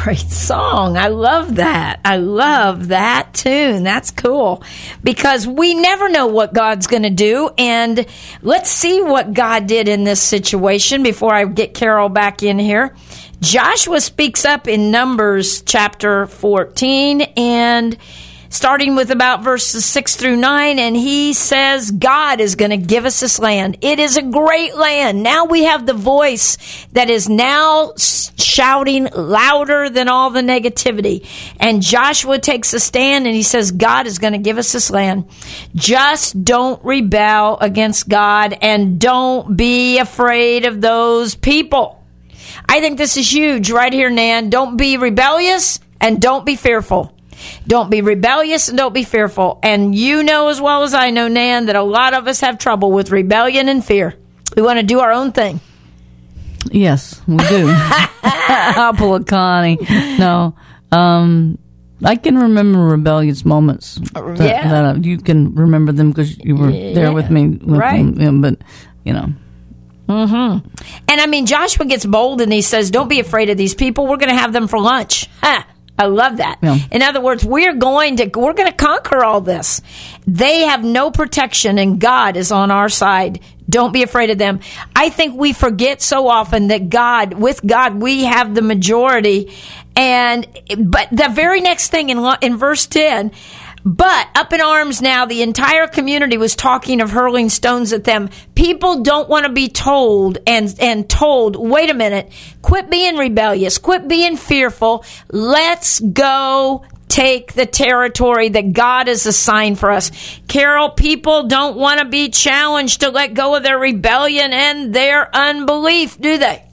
great song. I love that. I love that tune. That's cool because we never know what God's going to do. And let's see what God did in this situation before I get Carol back in here. Joshua speaks up in Numbers chapter 14 and starting with about verses 6 through 9, and he says God is going to give us this land. It is a great land. Now we have the voice that is now shouting louder than all the negativity. And Joshua takes a stand and he says God is going to give us this land. Just don't rebel against God and don't be afraid of those people. I think this is huge right here, Nan. Don't be rebellious and don't be fearful. Don't be rebellious and don't be fearful. And you know as well as I know, Nan, that a lot of us have trouble with rebellion and fear. We want to do our own thing. Yes, we do. I'll pull a Connie. No. I can remember rebellious moments. That you can remember them because you were there with me. Right. Them, but, you know. Mm-hmm. And I mean, Joshua gets bold and he says, don't be afraid of these people. We're going to have them for lunch. Ha! I love that. Yeah. In other words, we're going to conquer all this. They have no protection and God is on our side. Don't be afraid of them. I think we forget so often that with God, we have the majority. But the very next thing in verse 10, but up in arms now, the entire community was talking of hurling stones at them. People don't want to be told and told, wait a minute, quit being rebellious, quit being fearful. Let's go take the territory that God has assigned for us. Carol, people don't want to be challenged to let go of their rebellion and their unbelief, do they?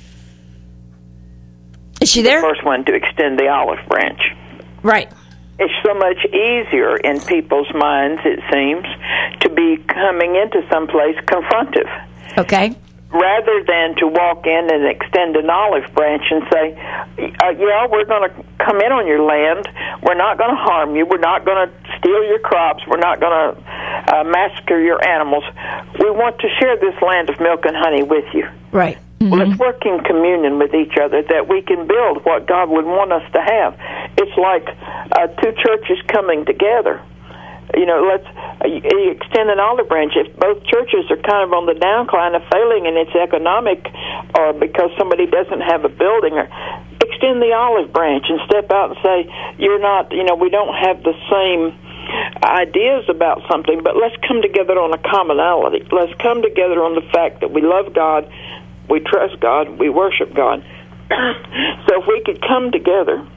Is she there? The first one to extend the olive branch. Right. It's so much easier in people's minds, it seems, to be coming into someplace confrontive. Okay. Rather than to walk in and extend an olive branch and say, yeah, we're going to come in on your land. We're not going to harm you. We're not going to steal your crops. We're not going to massacre your animals. We want to share this land of milk and honey with you. Right. Mm-hmm. Let's work in communion with each other that we can build what God would want us to have. It's like two churches coming together. You know, let's extend an olive branch. If both churches are kind of on the downcline of failing in its economic or because somebody doesn't have a building, or extend the olive branch and step out and say, you're not, you know, we don't have the same ideas about something, but let's come together on a commonality. Let's come together on the fact that we love God, we trust God, we worship God. So if we could come together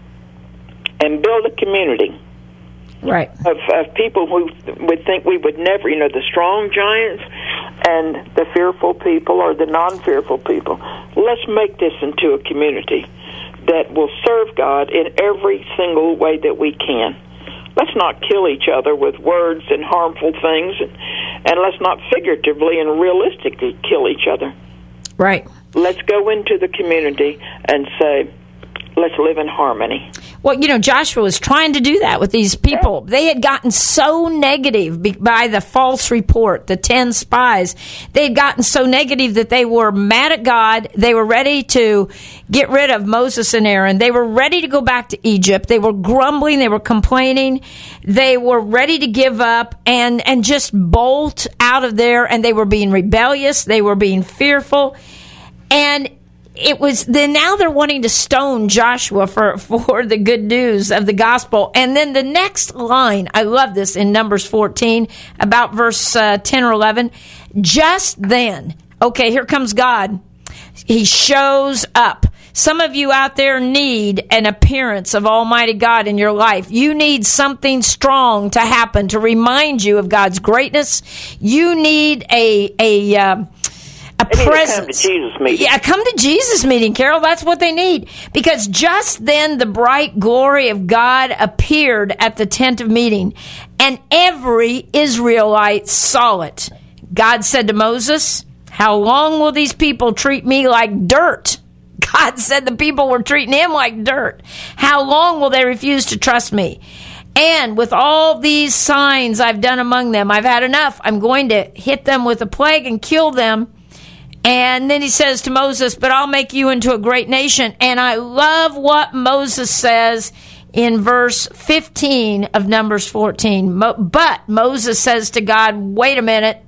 and build a community, right, of people who would think we would never, you know, the strong giants and the fearful people or the non-fearful people. Let's make this into a community that will serve God in every single way that we can. Let's not kill each other with words and harmful things, and let's not figuratively and realistically kill each other. Right. Let's go into the community and say, let's live in harmony. Well, you know, Joshua was trying to do that with these people. They had gotten so negative by the false report, the 10 spies. They had gotten so negative that they were mad at God. They were ready to get rid of Moses and Aaron. They were ready to go back to Egypt. They were grumbling. They were complaining. They were ready to give up and just bolt out of there. And they were being rebellious. They were being fearful. And it was then now they're wanting to stone Joshua for the good news of the gospel. And then the next line, I love this in Numbers 14, about verse 10 or 11. Just then, okay, here comes God. He shows up. Some of you out there need an appearance of Almighty God in your life. You need something strong to happen to remind you of God's greatness. You need a presence. Come to Jesus meeting. Yeah, come to Jesus meeting, Carol. That's what they need. Because just then the bright glory of God appeared at the tent of meeting, and every Israelite saw it. God said to Moses, how long will these people treat me like dirt? God said the people were treating him like dirt. How long will they refuse to trust me? And with all these signs I've done among them, I've had enough. I'm going to hit them with a plague and kill them. And then he says to Moses, but I'll make you into a great nation. And I love what Moses says in verse 15 of Numbers 14. But Moses says to God, wait a minute.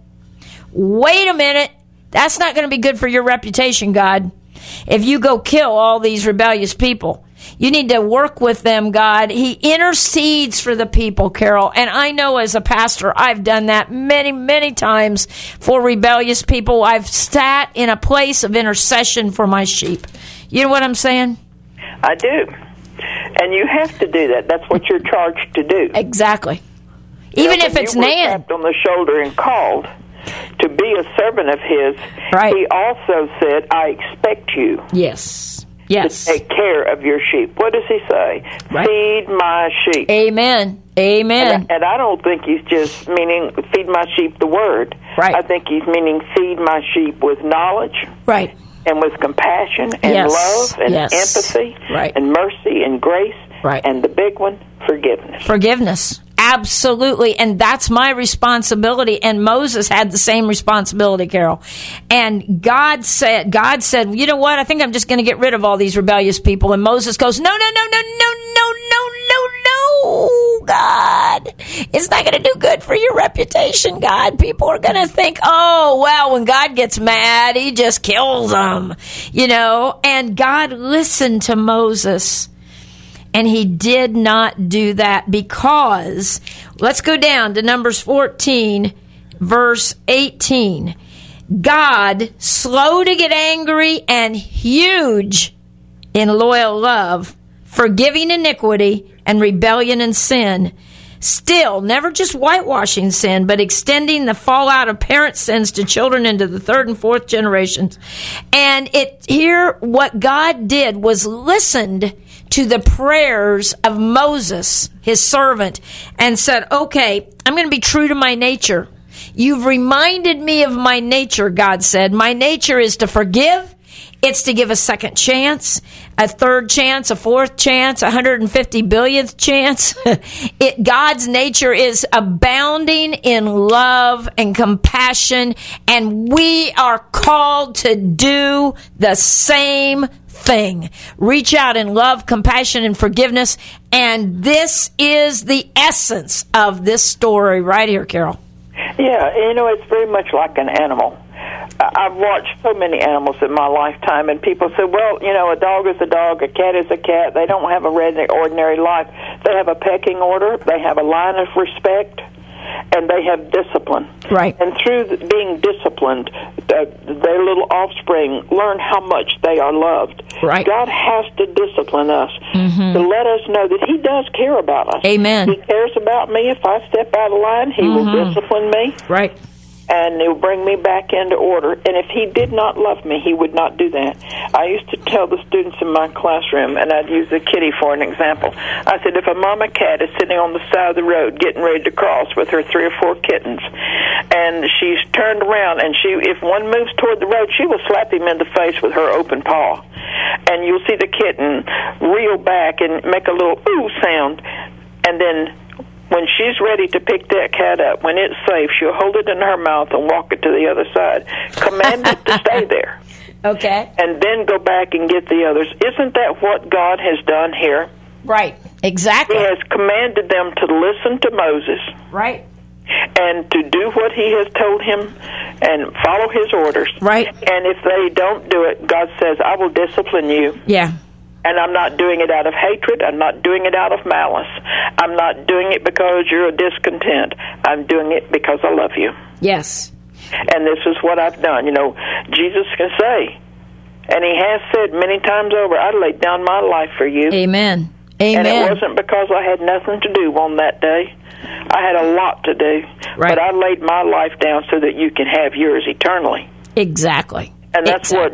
That's not going to be good for your reputation, God. If you go kill all these rebellious people, you need to work with them, God. He intercedes for the people, Carol. And I know as a pastor, I've done that many, many times for rebellious people. I've sat in a place of intercession for my sheep. You know what I'm saying? I do. And you have to do that. That's what you're charged to do. Exactly. Even if it's Nan. Nan. Tapped on the shoulder and called to be a servant of his, right. He also said, I expect you. Yes. To take care of your sheep. What does he say? Right. Feed my sheep. Amen. Amen. And I don't think he's just meaning feed my sheep the word. Right. I think he's meaning feed my sheep with knowledge. Right. And with compassion and love and empathy and mercy and grace. Right. And the big one, forgiveness. Forgiveness. Absolutely. And that's my responsibility. And Moses had the same responsibility, Carol. And God said, you know what? I think I'm just going to get rid of all these rebellious people. And Moses goes, no, God. It's not going to do good for your reputation, God. People are going to think, oh, well, when God gets mad, he just kills them, you know. And God listened to Moses. And he did not do that because, let's go down to Numbers 14, verse 18. God, slow to get angry and huge in loyal love, forgiving iniquity and rebellion and sin, still never just whitewashing sin, but extending the fallout of parent sins to children into the third and fourth generations. And here what God did was listened to the prayers of Moses, his servant, and said, okay, I'm going to be true to my nature. You've reminded me of my nature, God said. My nature is to forgive. It's to give a second chance, a third chance, a fourth chance, 150 billionth chance. God's nature is abounding in love and compassion, and we are called to do the same thing. Reach out in love, compassion, and forgiveness. And this is the essence of this story right here, Carol. Yeah, you know, it's very much like an animal. I've watched so many animals in my lifetime, and people say, well, you know, a dog is a dog, a cat is a cat. They don't have a ordinary life. They have a pecking order. They have a line of respect, and they have discipline. Right. And through being disciplined, their little offspring learn how much they are loved. Right. God has to discipline us to let us know that he does care about us. Amen. He cares about me. If I step out of line, he will discipline me. Right. And he'll bring me back into order. And if he did not love me, he would not do that. I used to tell the students in my classroom, and I'd use the kitty for an example. I said, if a mama cat is sitting on the side of the road getting ready to cross with her 3 or 4 kittens, and she's turned around, and if one moves toward the road, she will slap him in the face with her open paw. And you'll see the kitten reel back and make a little ooh sound, and then when she's ready to pick that cat up, when it's safe, she'll hold it in her mouth and walk it to the other side. Command it to stay there. Okay. And then go back and get the others. Isn't that what God has done here? Right. Exactly. He has commanded them to listen to Moses. Right. And to do what he has told him and follow his orders. Right. And if they don't do it, God says, I will discipline you. Yeah. And I'm not doing it out of hatred. I'm not doing it out of malice. I'm not doing it because you're a discontent. I'm doing it because I love you. Yes. And this is what I've done. You know, Jesus can say, and he has said many times over, I laid down my life for you. Amen. Amen. And it wasn't because I had nothing to do on that day. I had a lot to do. Right. But I laid my life down so that you can have yours eternally. Exactly. And that's what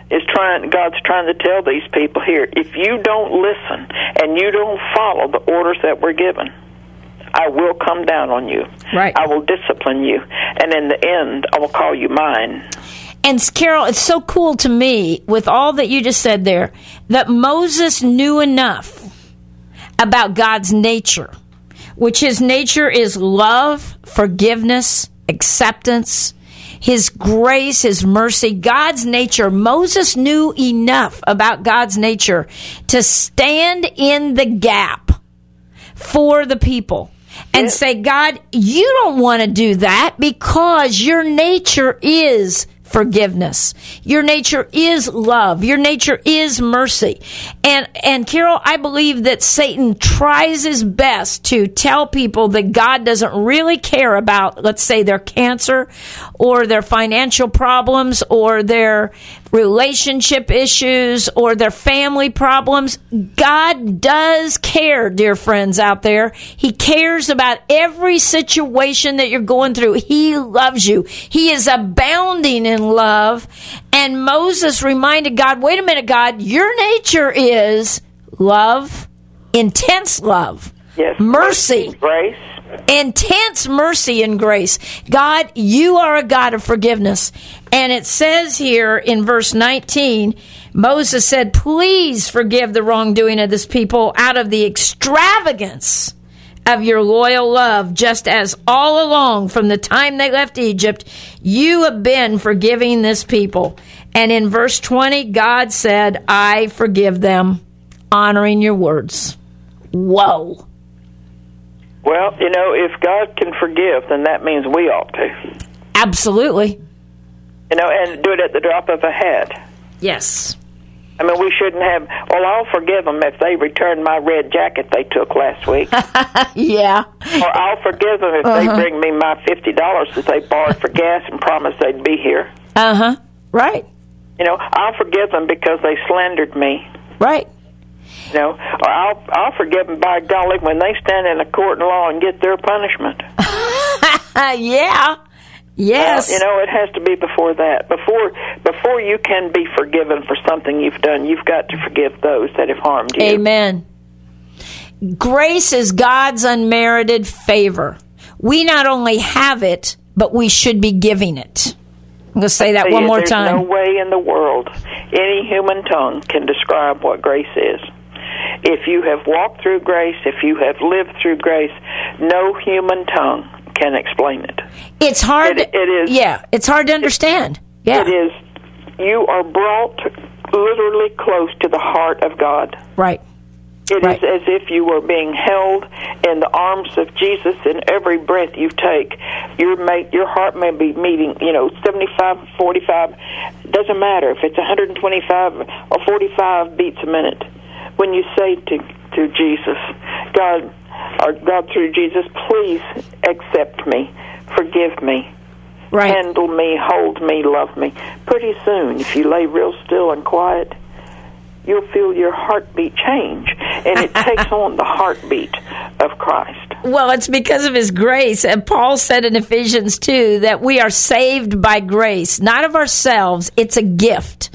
God's trying to tell these people here. If you don't listen and you don't follow the orders that we're given, I will come down on you. Right. I will discipline you. And in the end, I will call you mine. And Carol, it's so cool to me, with all that you just said there, that Moses knew enough about God's nature, which his nature is love, forgiveness, acceptance. His grace, His mercy, God's nature. Moses knew enough about God's nature to stand in the gap for the people and say, God, you don't want to do that because your nature is forgiveness. Your nature is love. Your nature is mercy. And Carol, I believe that Satan tries his best to tell people that God doesn't really care about, let's say, their cancer or their financial problems or their relationship issues or their family problems. God does care, dear friends out there. He cares about every situation that you're going through. He loves you. He is abounding in love. And Moses reminded God, wait a minute, God, your nature is love, intense love, Yes. mercy, Grace. intense mercy and grace. God, you are a God of forgiveness. And it says here in verse 19, Moses said, please forgive the wrongdoing of this people out of the extravagance of your loyal love, just as all along from the time they left Egypt, you have been forgiving this people. And in verse 20, God said, I forgive them, honoring your words. Whoa. Well, if God can forgive, then that means we ought to. Absolutely. And do it at the drop of a hat. Yes. I mean, we shouldn't have, I'll forgive them if they return my red jacket they took last week. Yeah. Or I'll forgive them if they bring me my $50 that they borrowed for gas and promised they'd be here. Uh-huh. Right. I'll forgive them because they slandered me. Right. Or I'll forgive them, by golly, when they stand in a court of law and get their punishment. Yeah. Yes. It has to be before that. Before you can be forgiven for something you've done, you've got to forgive those that have harmed you. Amen. Grace is God's unmerited favor. We not only have it, but we should be giving it. I'm going to say that one more time. There's no way in the world any human tongue can describe what grace is. If you have walked through grace, if you have lived through grace, no human tongue can explain it. It's hard. It is. Yeah, it's hard to understand. Yeah. It is. You are brought literally close to the heart of God. Right. It is as if you were being held in the arms of Jesus, and every breath you take, your heart may be beating, 75, 45. Doesn't matter if it's 125 or 45 beats a minute. When you say to Jesus, God through Jesus, please accept me, forgive me, handle me, hold me, love me. Pretty soon, if you lay real still and quiet, you'll feel your heartbeat change, and it takes on the heartbeat of Christ. Well, it's because of His grace. And Paul said in Ephesians 2 that we are saved by grace, not of ourselves. It's a gift.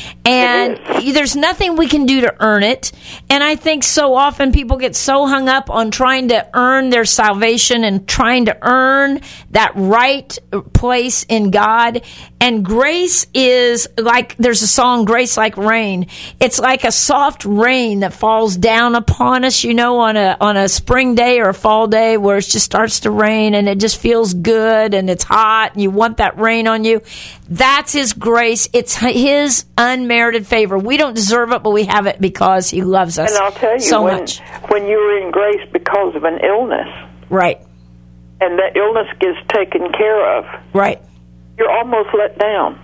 And there's nothing we can do to earn it. And I think so often people get so hung up on trying to earn their salvation and trying to earn that right place in God. And grace is like, there's a song, Grace Like Rain. It's like a soft rain that falls down upon us, on a spring day or a fall day where it just starts to rain and it just feels good and it's hot and you want that rain on you. That's His grace. It's His unmerited favor. We don't deserve it, but we have it because He loves us and I'll tell you, so much. When you're in grace because of an illness, right, and that illness gets taken care of, right, you're almost let down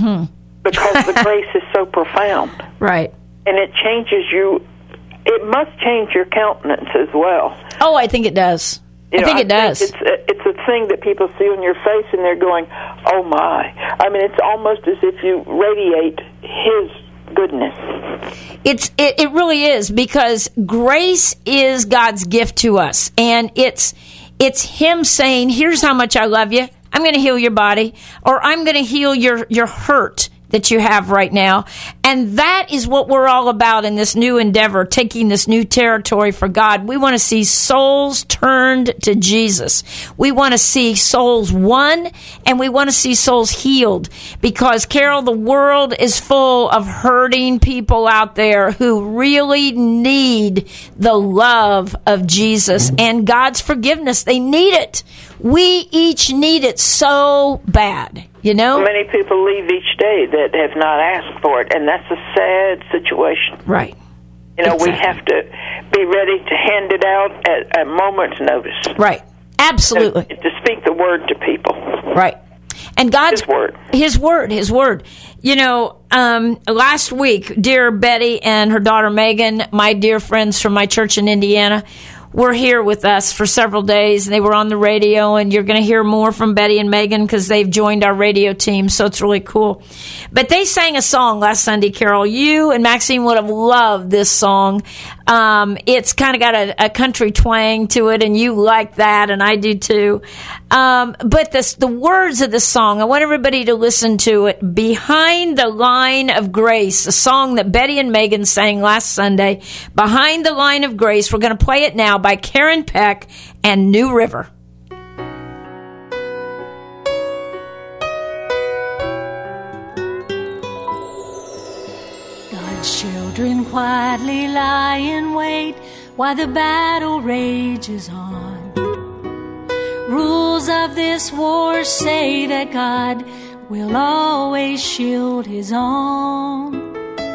because the grace is so profound, right, and it changes you. It must change your countenance as well. Oh, I think it does. I think it does. It's a thing that people see on your face, and they're going, "Oh my!" I mean, it's almost as if you radiate His goodness. It really is, because grace is God's gift to us, and it's Him saying, "Here's how much I love you. I'm going to heal your body, or I'm going to heal your hurt that you have right now." And that is what we're all about in this new endeavor, taking this new territory for God. We want to see souls turned to Jesus. We want to see souls won, and we want to see souls healed. Because, Carol, the world is full of hurting people out there who really need the love of Jesus and God's forgiveness. They need it. We each need it so bad, you know? Many people leave each day that have not asked for it, and that's a sad situation. Right. You know, Exactly. we have to be ready to hand it out at a moment's notice. Right. Absolutely. To speak the word to people. Right. And God's His word. His word. You know, last week, dear Betty and her daughter Megan, my dear friends from my church in Indiana, were here with us for several days. They were on the radio, and you're going to hear more from Betty and Megan because they've joined our radio team, so it's really cool. But they sang a song last Sunday, Carol. You and Maxine would have loved this song. It's kind of got a country twang to it, and you like that, and I do too. But the words of the song, I want everybody to listen to it. Behind the Line of Grace, a song that Betty and Megan sang last Sunday. Behind the Line of Grace. We're going to play it now by Karen Peck and New River. God's children quietly lie in wait while the battle rages on. Rules of this war say that God will always shield his own.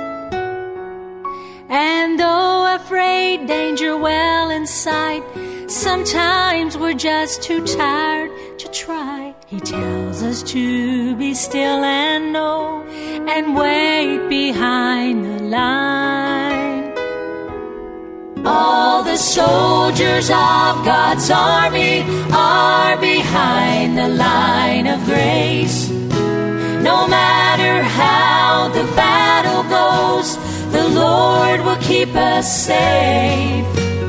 And though afraid, danger well in sight, sometimes we're just too tired to try. He tells us to be still and know and wait behind the line. All the soldiers of God's army are behind the line of grace. No matter how the battle goes, the Lord will keep us safe.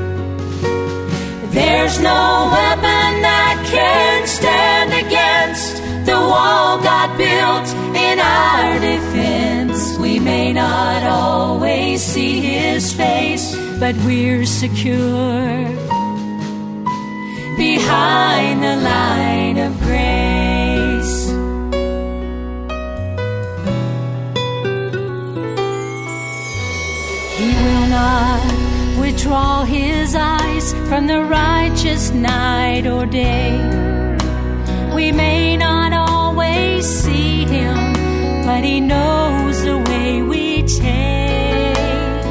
There's no weapon that can stand against the wall God built in our defense. We may not always see his face, but we're secure behind the line of grace. He will not withdraw his eyes from the righteous night or day. We may not always see him, but he knows the way we take.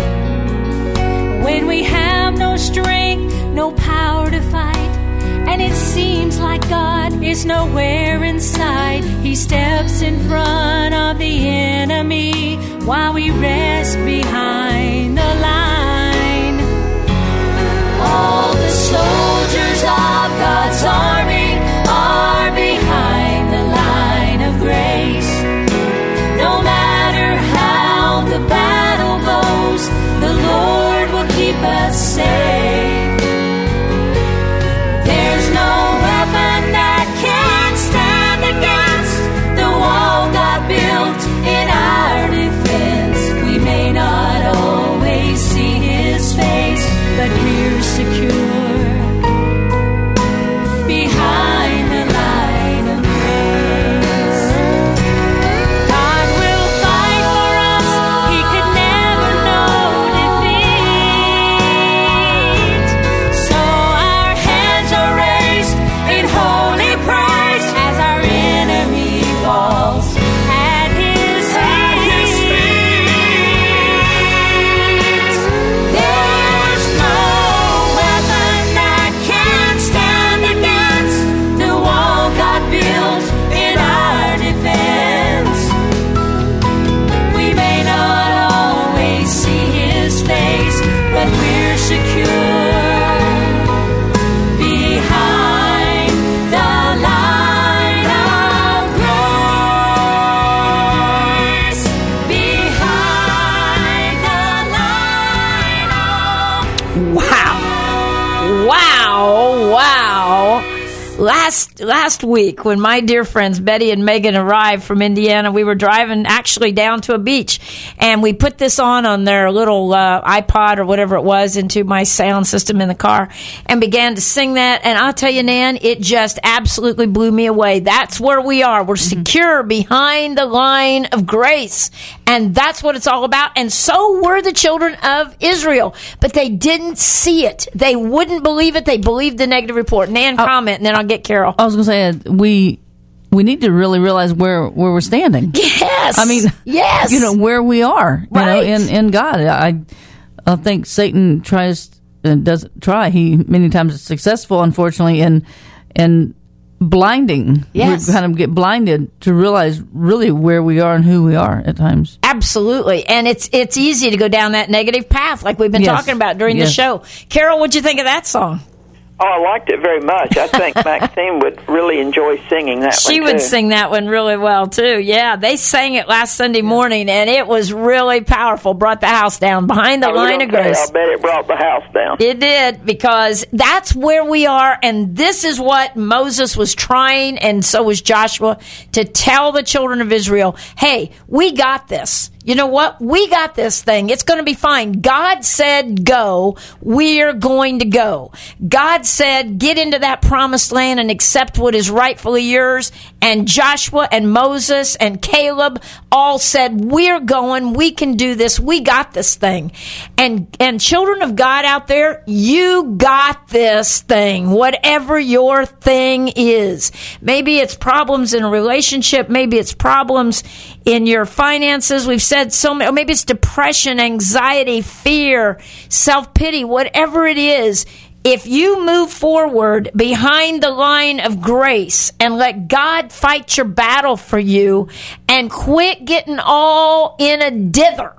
When we have no strength, no power to fight, and it seems like God is nowhere in sight, he steps in front of the enemy while we rest behind the line. All the soldiers of God's army are behind the line of grace. No matter how the battle goes, the Lord will keep us safe. There's no weapon that can stand against the wall God built in our defense. We may not always see his face, but we're secure behind the line of grace. God will fight for us. He could never know defeat. So our hands are raised in holy praise as our enemy falls at his feet. There's no weapon last week, when my dear friends Betty and Megan arrived from Indiana, we were driving actually down to a beach, and we put this on their little iPod or whatever it was into my sound system in the car, and began to sing that. And I'll tell you, Nan, it just absolutely blew me away. That's where we are. We're secure behind the line of grace, and that's what it's all about. And so were the children of Israel, but they didn't see it. They wouldn't believe it. They believed the negative report. Nan, comment, and then I'll get Carol. I was going to say, we need to really realize where we're standing. Yes. I mean, yes. Where we are, Right. in God. I think Satan doesn't try. He many times is successful, unfortunately, in blinding. Yes. We kind of get blinded to realize really where we are and who we are at times. Absolutely. And it's easy to go down that negative path like we've been Yes. talking about during the Yes. show. Carol, what'd you think of that song? Oh, I liked it very much. I think Maxine would really enjoy singing that one, She would too. sing that one really well, too. Yeah, they sang it last Sunday morning, and it was really powerful. Brought the house down behind the line of grace. I bet it brought the house down. It did, because that's where we are, and this is what Moses was trying, and so was Joshua, to tell the children of Israel, hey, we got this. You know what? We got this thing. It's going to be fine. God said go. We're going to go. God said get into that promised land and accept what is rightfully yours. And Joshua and Moses and Caleb all said, we're going. We can do this. We got this thing. And children of God out there, you got this thing, whatever your thing is. Maybe it's problems in a relationship. Maybe it's problems in your finances. We've said so many, or maybe it's depression, anxiety, fear, self-pity, whatever it is. If you move forward behind the line of grace and let God fight your battle for you and quit getting all in a dither,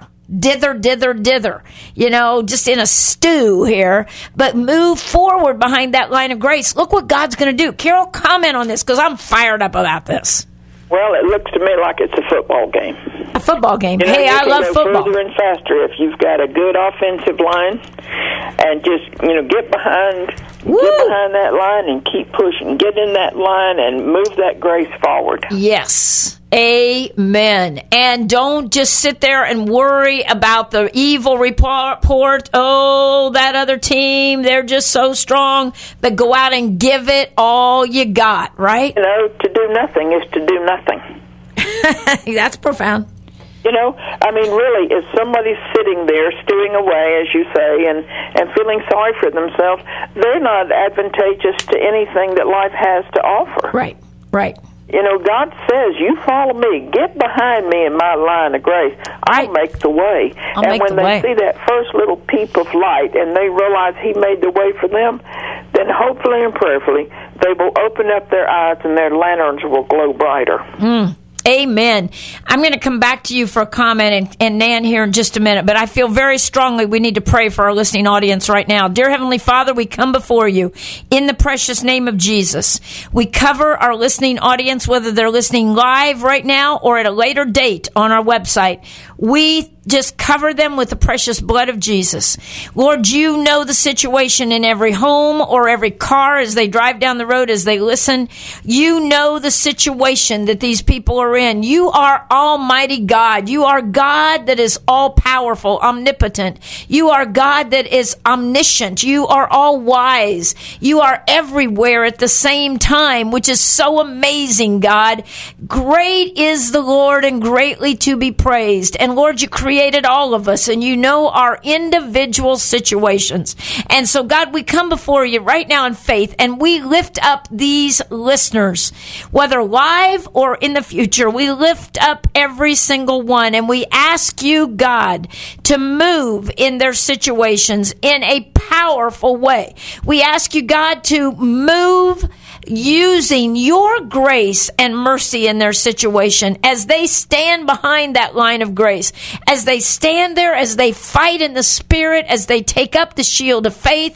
just in a stew here, but move forward behind that line of grace. Look what God's going to do. Carol, comment on this, because I'm fired up about this. Well, it looks to me like it's a football game. A football game. You know, Hey, you I can love go football. further and faster if you've got a good offensive line, and just get behind that line and keep pushing. Get in that line and move that grace forward. Yes. Amen. And don't just sit there and worry about the evil report. Oh, that other team, they're just so strong. But go out and give it all you got, right? To do nothing is to do nothing. That's profound. Really, if somebody's sitting there stewing away, as you say, and feeling sorry for themselves, they're not advantageous to anything that life has to offer. Right. God says, you follow me, get behind me in my line of grace. I'll make the way. And when they see that first little peep of light and they realize he made the way for them, then hopefully and prayerfully they will open up their eyes and their lanterns will glow brighter. Amen. I'm going to come back to you for a comment and Nan here in just a minute, but I feel very strongly we need to pray for our listening audience right now. Dear Heavenly Father, we come before you in the precious name of Jesus. We cover our listening audience, whether they're listening live right now or at a later date on our website. We just cover them with the precious blood of Jesus. Lord, you know the situation in every home or every car as they drive down the road, as they listen. You know the situation that these people are in. You are Almighty God. You are God that is all-powerful, omnipotent. You are God that is omniscient. You are all-wise. You are everywhere at the same time, which is so amazing, God. Great is the Lord and greatly to be praised. And Lord, you created all of us and you know our individual situations. And so, God, we come before you right now in faith and we lift up these listeners, whether live or in the future. We lift up every single one and we ask you, God, to move in their situations in a powerful way. We ask you, God, to move using your grace and mercy in their situation as they stand behind that line of grace, as they stand there, as they fight in the Spirit, as they take up the shield of faith,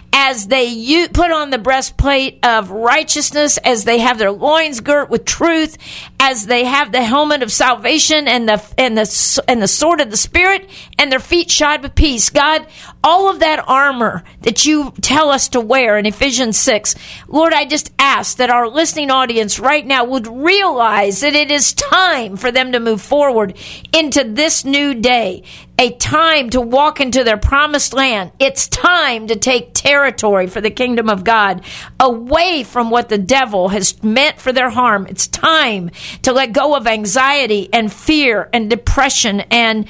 as they put on the breastplate of righteousness, as they have their loins girt with truth, as they have the helmet of salvation and the sword of the Spirit, and their feet shod with peace. God, all of that armor that you tell us to wear in Ephesians 6, Lord, I just ask that our listening audience right now would realize that it is time for them to move forward into this new day, a time to walk into their promised land. It's time to take territory for the kingdom of God away from what the devil has meant for their harm. It's time to let go of anxiety and fear and depression and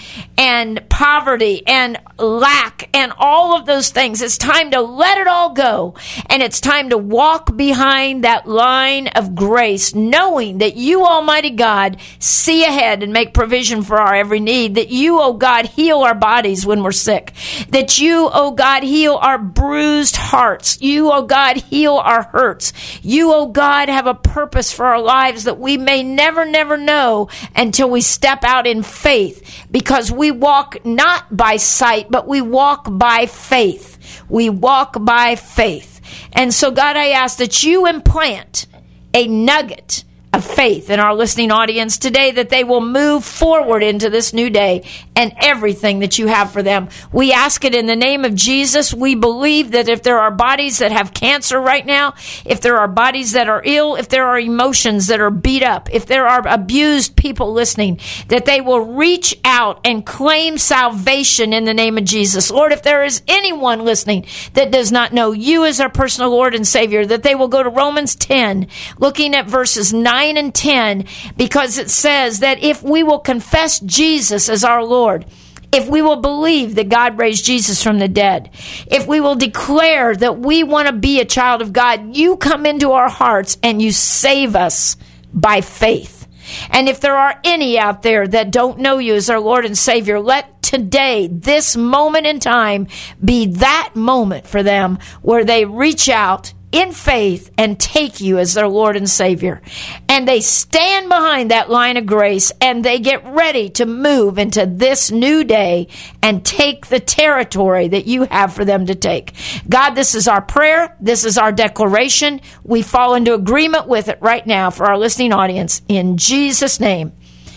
poverty and lack and all of those things. It's time to let it all go, and it's time to walk behind that line of grace, knowing that you, Almighty God, see ahead and make provision for our every need, that you, oh God, heal our bodies when we're sick, that you, oh God, heal our bruised hearts, you, oh God, heal our hurts, you, oh God, have a purpose for our lives that we may never know until we step out in faith, because we walk not by sight, but we walk by faith. We walk by faith. And so, God, I ask that you implant a nugget of faith in our listening audience today, that they will move forward into this new day and everything that you have for them. We ask it in the name of Jesus. We believe that if there are bodies that have cancer right now, if there are bodies that are ill, if there are emotions that are beat up, if there are abused people listening, that they will reach out and claim salvation in the name of Jesus. Lord, if there is anyone listening that does not know you as our personal Lord and Savior, that they will go to Romans 10, looking at verses 9 and 10, because it says that if we will confess Jesus as our Lord, if we will believe that God raised Jesus from the dead, if we will declare that we want to be a child of God, you come into our hearts and you save us by faith. And if there are any out there that don't know you as our Lord and Savior, let today, this moment in time, be that moment for them where they reach out in faith and take you as their Lord and Savior. And they stand behind that line of grace, and they get ready to move into this new day and take the territory that you have for them to take. God, this is our prayer. This is our declaration. We fall into agreement with it right now for our listening audience. In Jesus' name,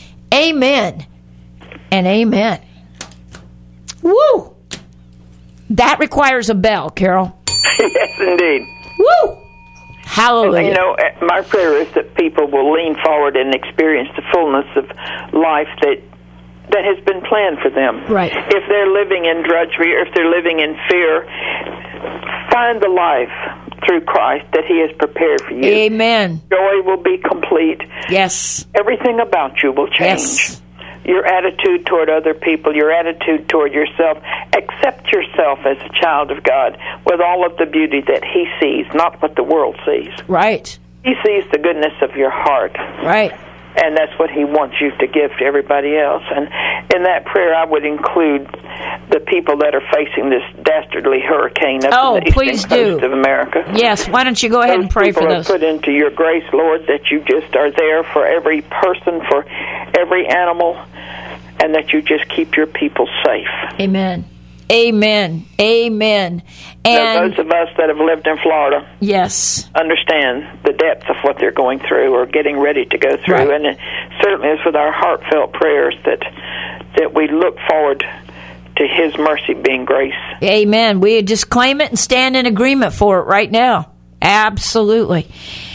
amen and amen. Woo! That requires a bell, Carol. Yes, indeed. Woo! Hallelujah. You know, my prayer is that people will lean forward and experience the fullness of life that has been planned for them. Right. If they're living in drudgery, or if they're living in fear, find the life through Christ that He has prepared for you. Amen. Joy will be complete. Yes. Everything about you will change. Yes. Your attitude toward other people, your attitude toward yourself. Accept yourself as a child of God with all of the beauty that He sees, not what the world sees. Right. He sees the goodness of your heart. Right. And that's what He wants you to give to everybody else. And in that prayer, I would include the people that are facing this dastardly hurricane up in the eastern coast of America. Yes, why don't you go ahead and pray for those. Put into your grace, Lord, that you just are there for every person, for every animal, and that you just keep your people safe. Amen. Amen. Amen. And those of us that have lived in Florida, yes, understand the depth of what they're going through or getting ready to go through. Right. And it certainly is with our heartfelt prayers that we look forward to His mercy being grace. Amen. We just claim it and stand in agreement for it right now. Absolutely.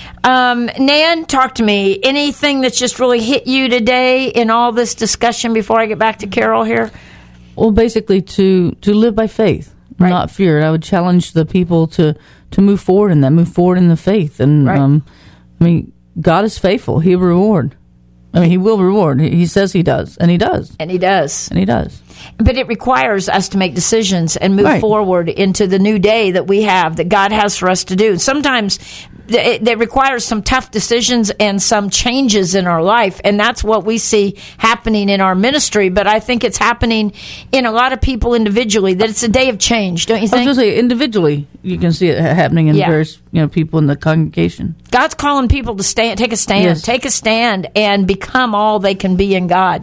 Nan, talk to me. Anything that's just really hit you today in all this discussion before I get back to Carol here? Well, basically to live by faith, right, not fear. I would challenge the people to move forward in that, move forward in the faith. And, right. I mean, God is faithful. He will reward. I mean, He will reward. He says He does, and He does. And He does. And He does. But it requires us to make decisions and move forward into the new day that we have, that God has for us to do. Sometimes it requires some tough decisions and some changes in our life, and that's what we see happening in our ministry. But I think it's happening in a lot of people individually, that it's a day of change, don't you think? I was going to say, individually, you can see it happening in various people in the congregation. God's calling people to take a stand, yes, take a stand, and become all they can be in God.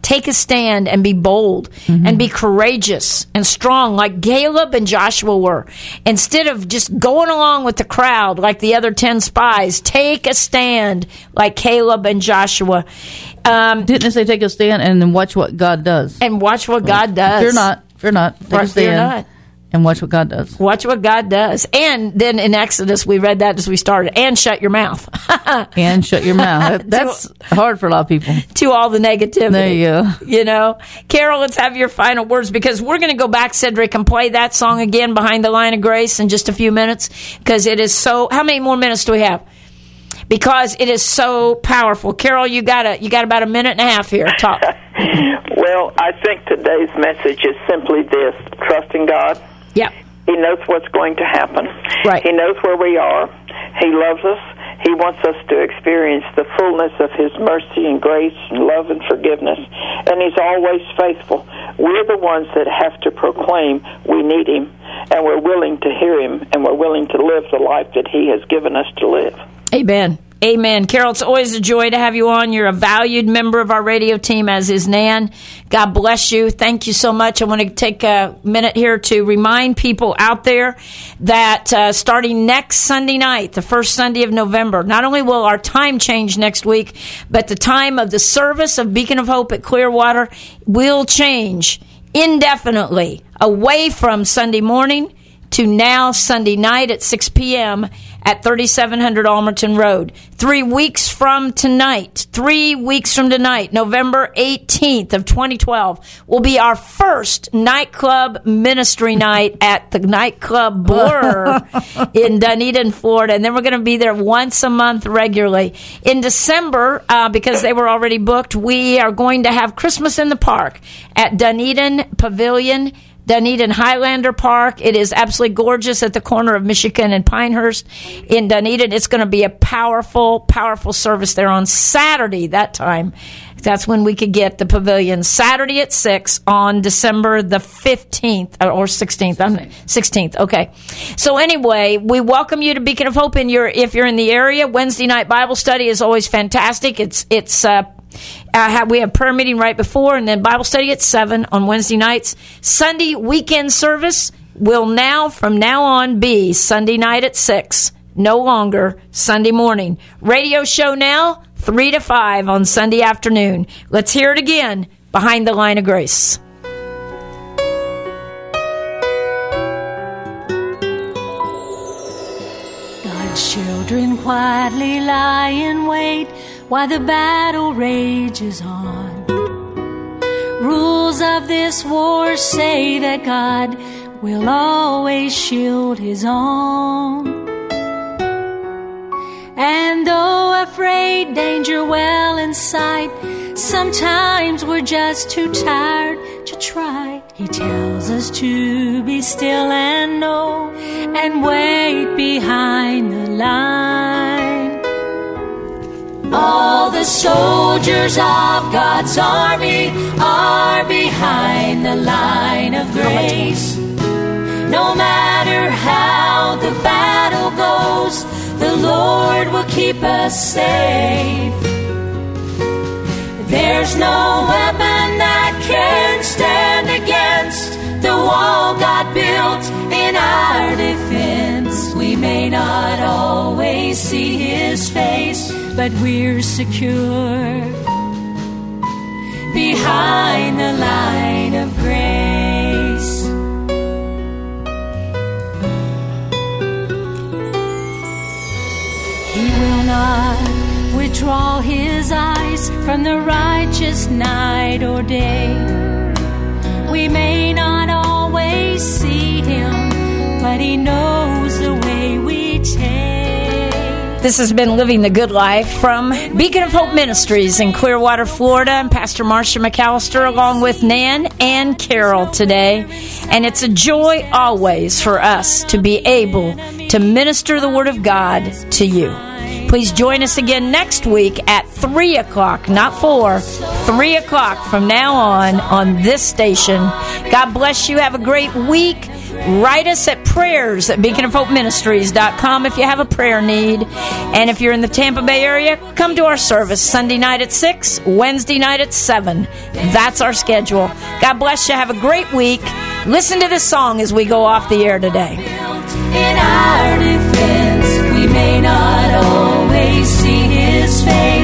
take a stand and be bold and be courageous and strong like Caleb and Joshua were. Instead of just going along with the crowd like the other 10 spies, take a stand like Caleb and Joshua. Didn't it say take a stand and then watch what God does? And watch what God does. Fear not. Take a stand. Fear not. And watch what God does. Watch what God does. And then in Exodus, we read that as we started. And shut your mouth. And shut your mouth. That's hard for a lot of people. To all the negativity. There you go. You know? Carol, let's have your final words, because we're going to go back, Cedric, and play that song again, Behind the Line of Grace, in just a few minutes. Because it is so... How many more minutes do we have? Because it is so powerful. Carol, you got about a minute and a half here. Talk. Well, I think today's message is simply this: trust in God. Yeah. He knows what's going to happen. Right. He knows where we are. He loves us. He wants us to experience the fullness of His mercy and grace and love and forgiveness. And He's always faithful. We're the ones that have to proclaim we need Him, and we're willing to hear Him, and we're willing to live the life that He has given us to live. Amen. Amen. Carol, it's always a joy to have you on. You're a valued member of our radio team, as is Nan. God bless you. Thank you so much. I want to take a minute here to remind people out there that starting next Sunday night, the first Sunday of November, not only will our time change next week, but the time of the service of Beacon of Hope at Clearwater will change indefinitely, away from Sunday morning to now Sunday night at 6 p.m. at 3700 Almerton Road. 3 weeks from tonight, November 18th of 2012, will be our first nightclub ministry night at the nightclub Blur in Dunedin, Florida. And then we're going to be there once a month regularly. In December, because they were already booked, we are going to have Christmas in the Park at Dunedin Pavilion, Dunedin Highlander Park. It is absolutely gorgeous at the corner of Michigan and Pinehurst in Dunedin. It's going to be a powerful, powerful service there on Saturday, that time. That's when we could get the pavilion. Saturday at 6 on December the 15th or 16th. 16th, okay. So anyway, we welcome you to Beacon of Hope if you're in the area. Wednesday night Bible study is always fantastic. We have prayer meeting right before, and then Bible study at 7 on Wednesday nights. Sunday weekend service will from now on be Sunday night at 6, no longer Sunday morning. Radio show now, 3 to 5 on Sunday afternoon. Let's hear it again, Behind the Line of Grace. God's children quietly lie in wait while the battle rages on. Rules of this war say that God will always shield His own. And though afraid, danger well in sight, sometimes we're just too tired to try. He tells us to be still and know, and wait behind the line. All the soldiers of God's army are behind the line of grace. No matter how the battle goes, the Lord will keep us safe. There's no weapon that can stand against the wall God built in our defense. We may not always see His face, but we're secure behind the line of grace. He will not withdraw His eyes from the righteous night or day. We may not always see Him, but He knows the way we take. This has been Living the Good Life from Beacon of Hope Ministries in Clearwater, Florida. I'm Pastor Marcia McAllister along with Nan and Carol today. And it's a joy always for us to be able to minister the Word of God to you. Please join us again next week at 3 o'clock, not 4, 3 o'clock from now on this station. God bless you. Have a great week. write us at prayers@beaconofhopeministries.com if you have a prayer need. And if you're in the Tampa Bay area, come to our service Sunday night at 6, Wednesday night at 7. That's our schedule. God bless you. Have a great week. Listen to this song as we go off the air today. In our defense, we may not always see his face.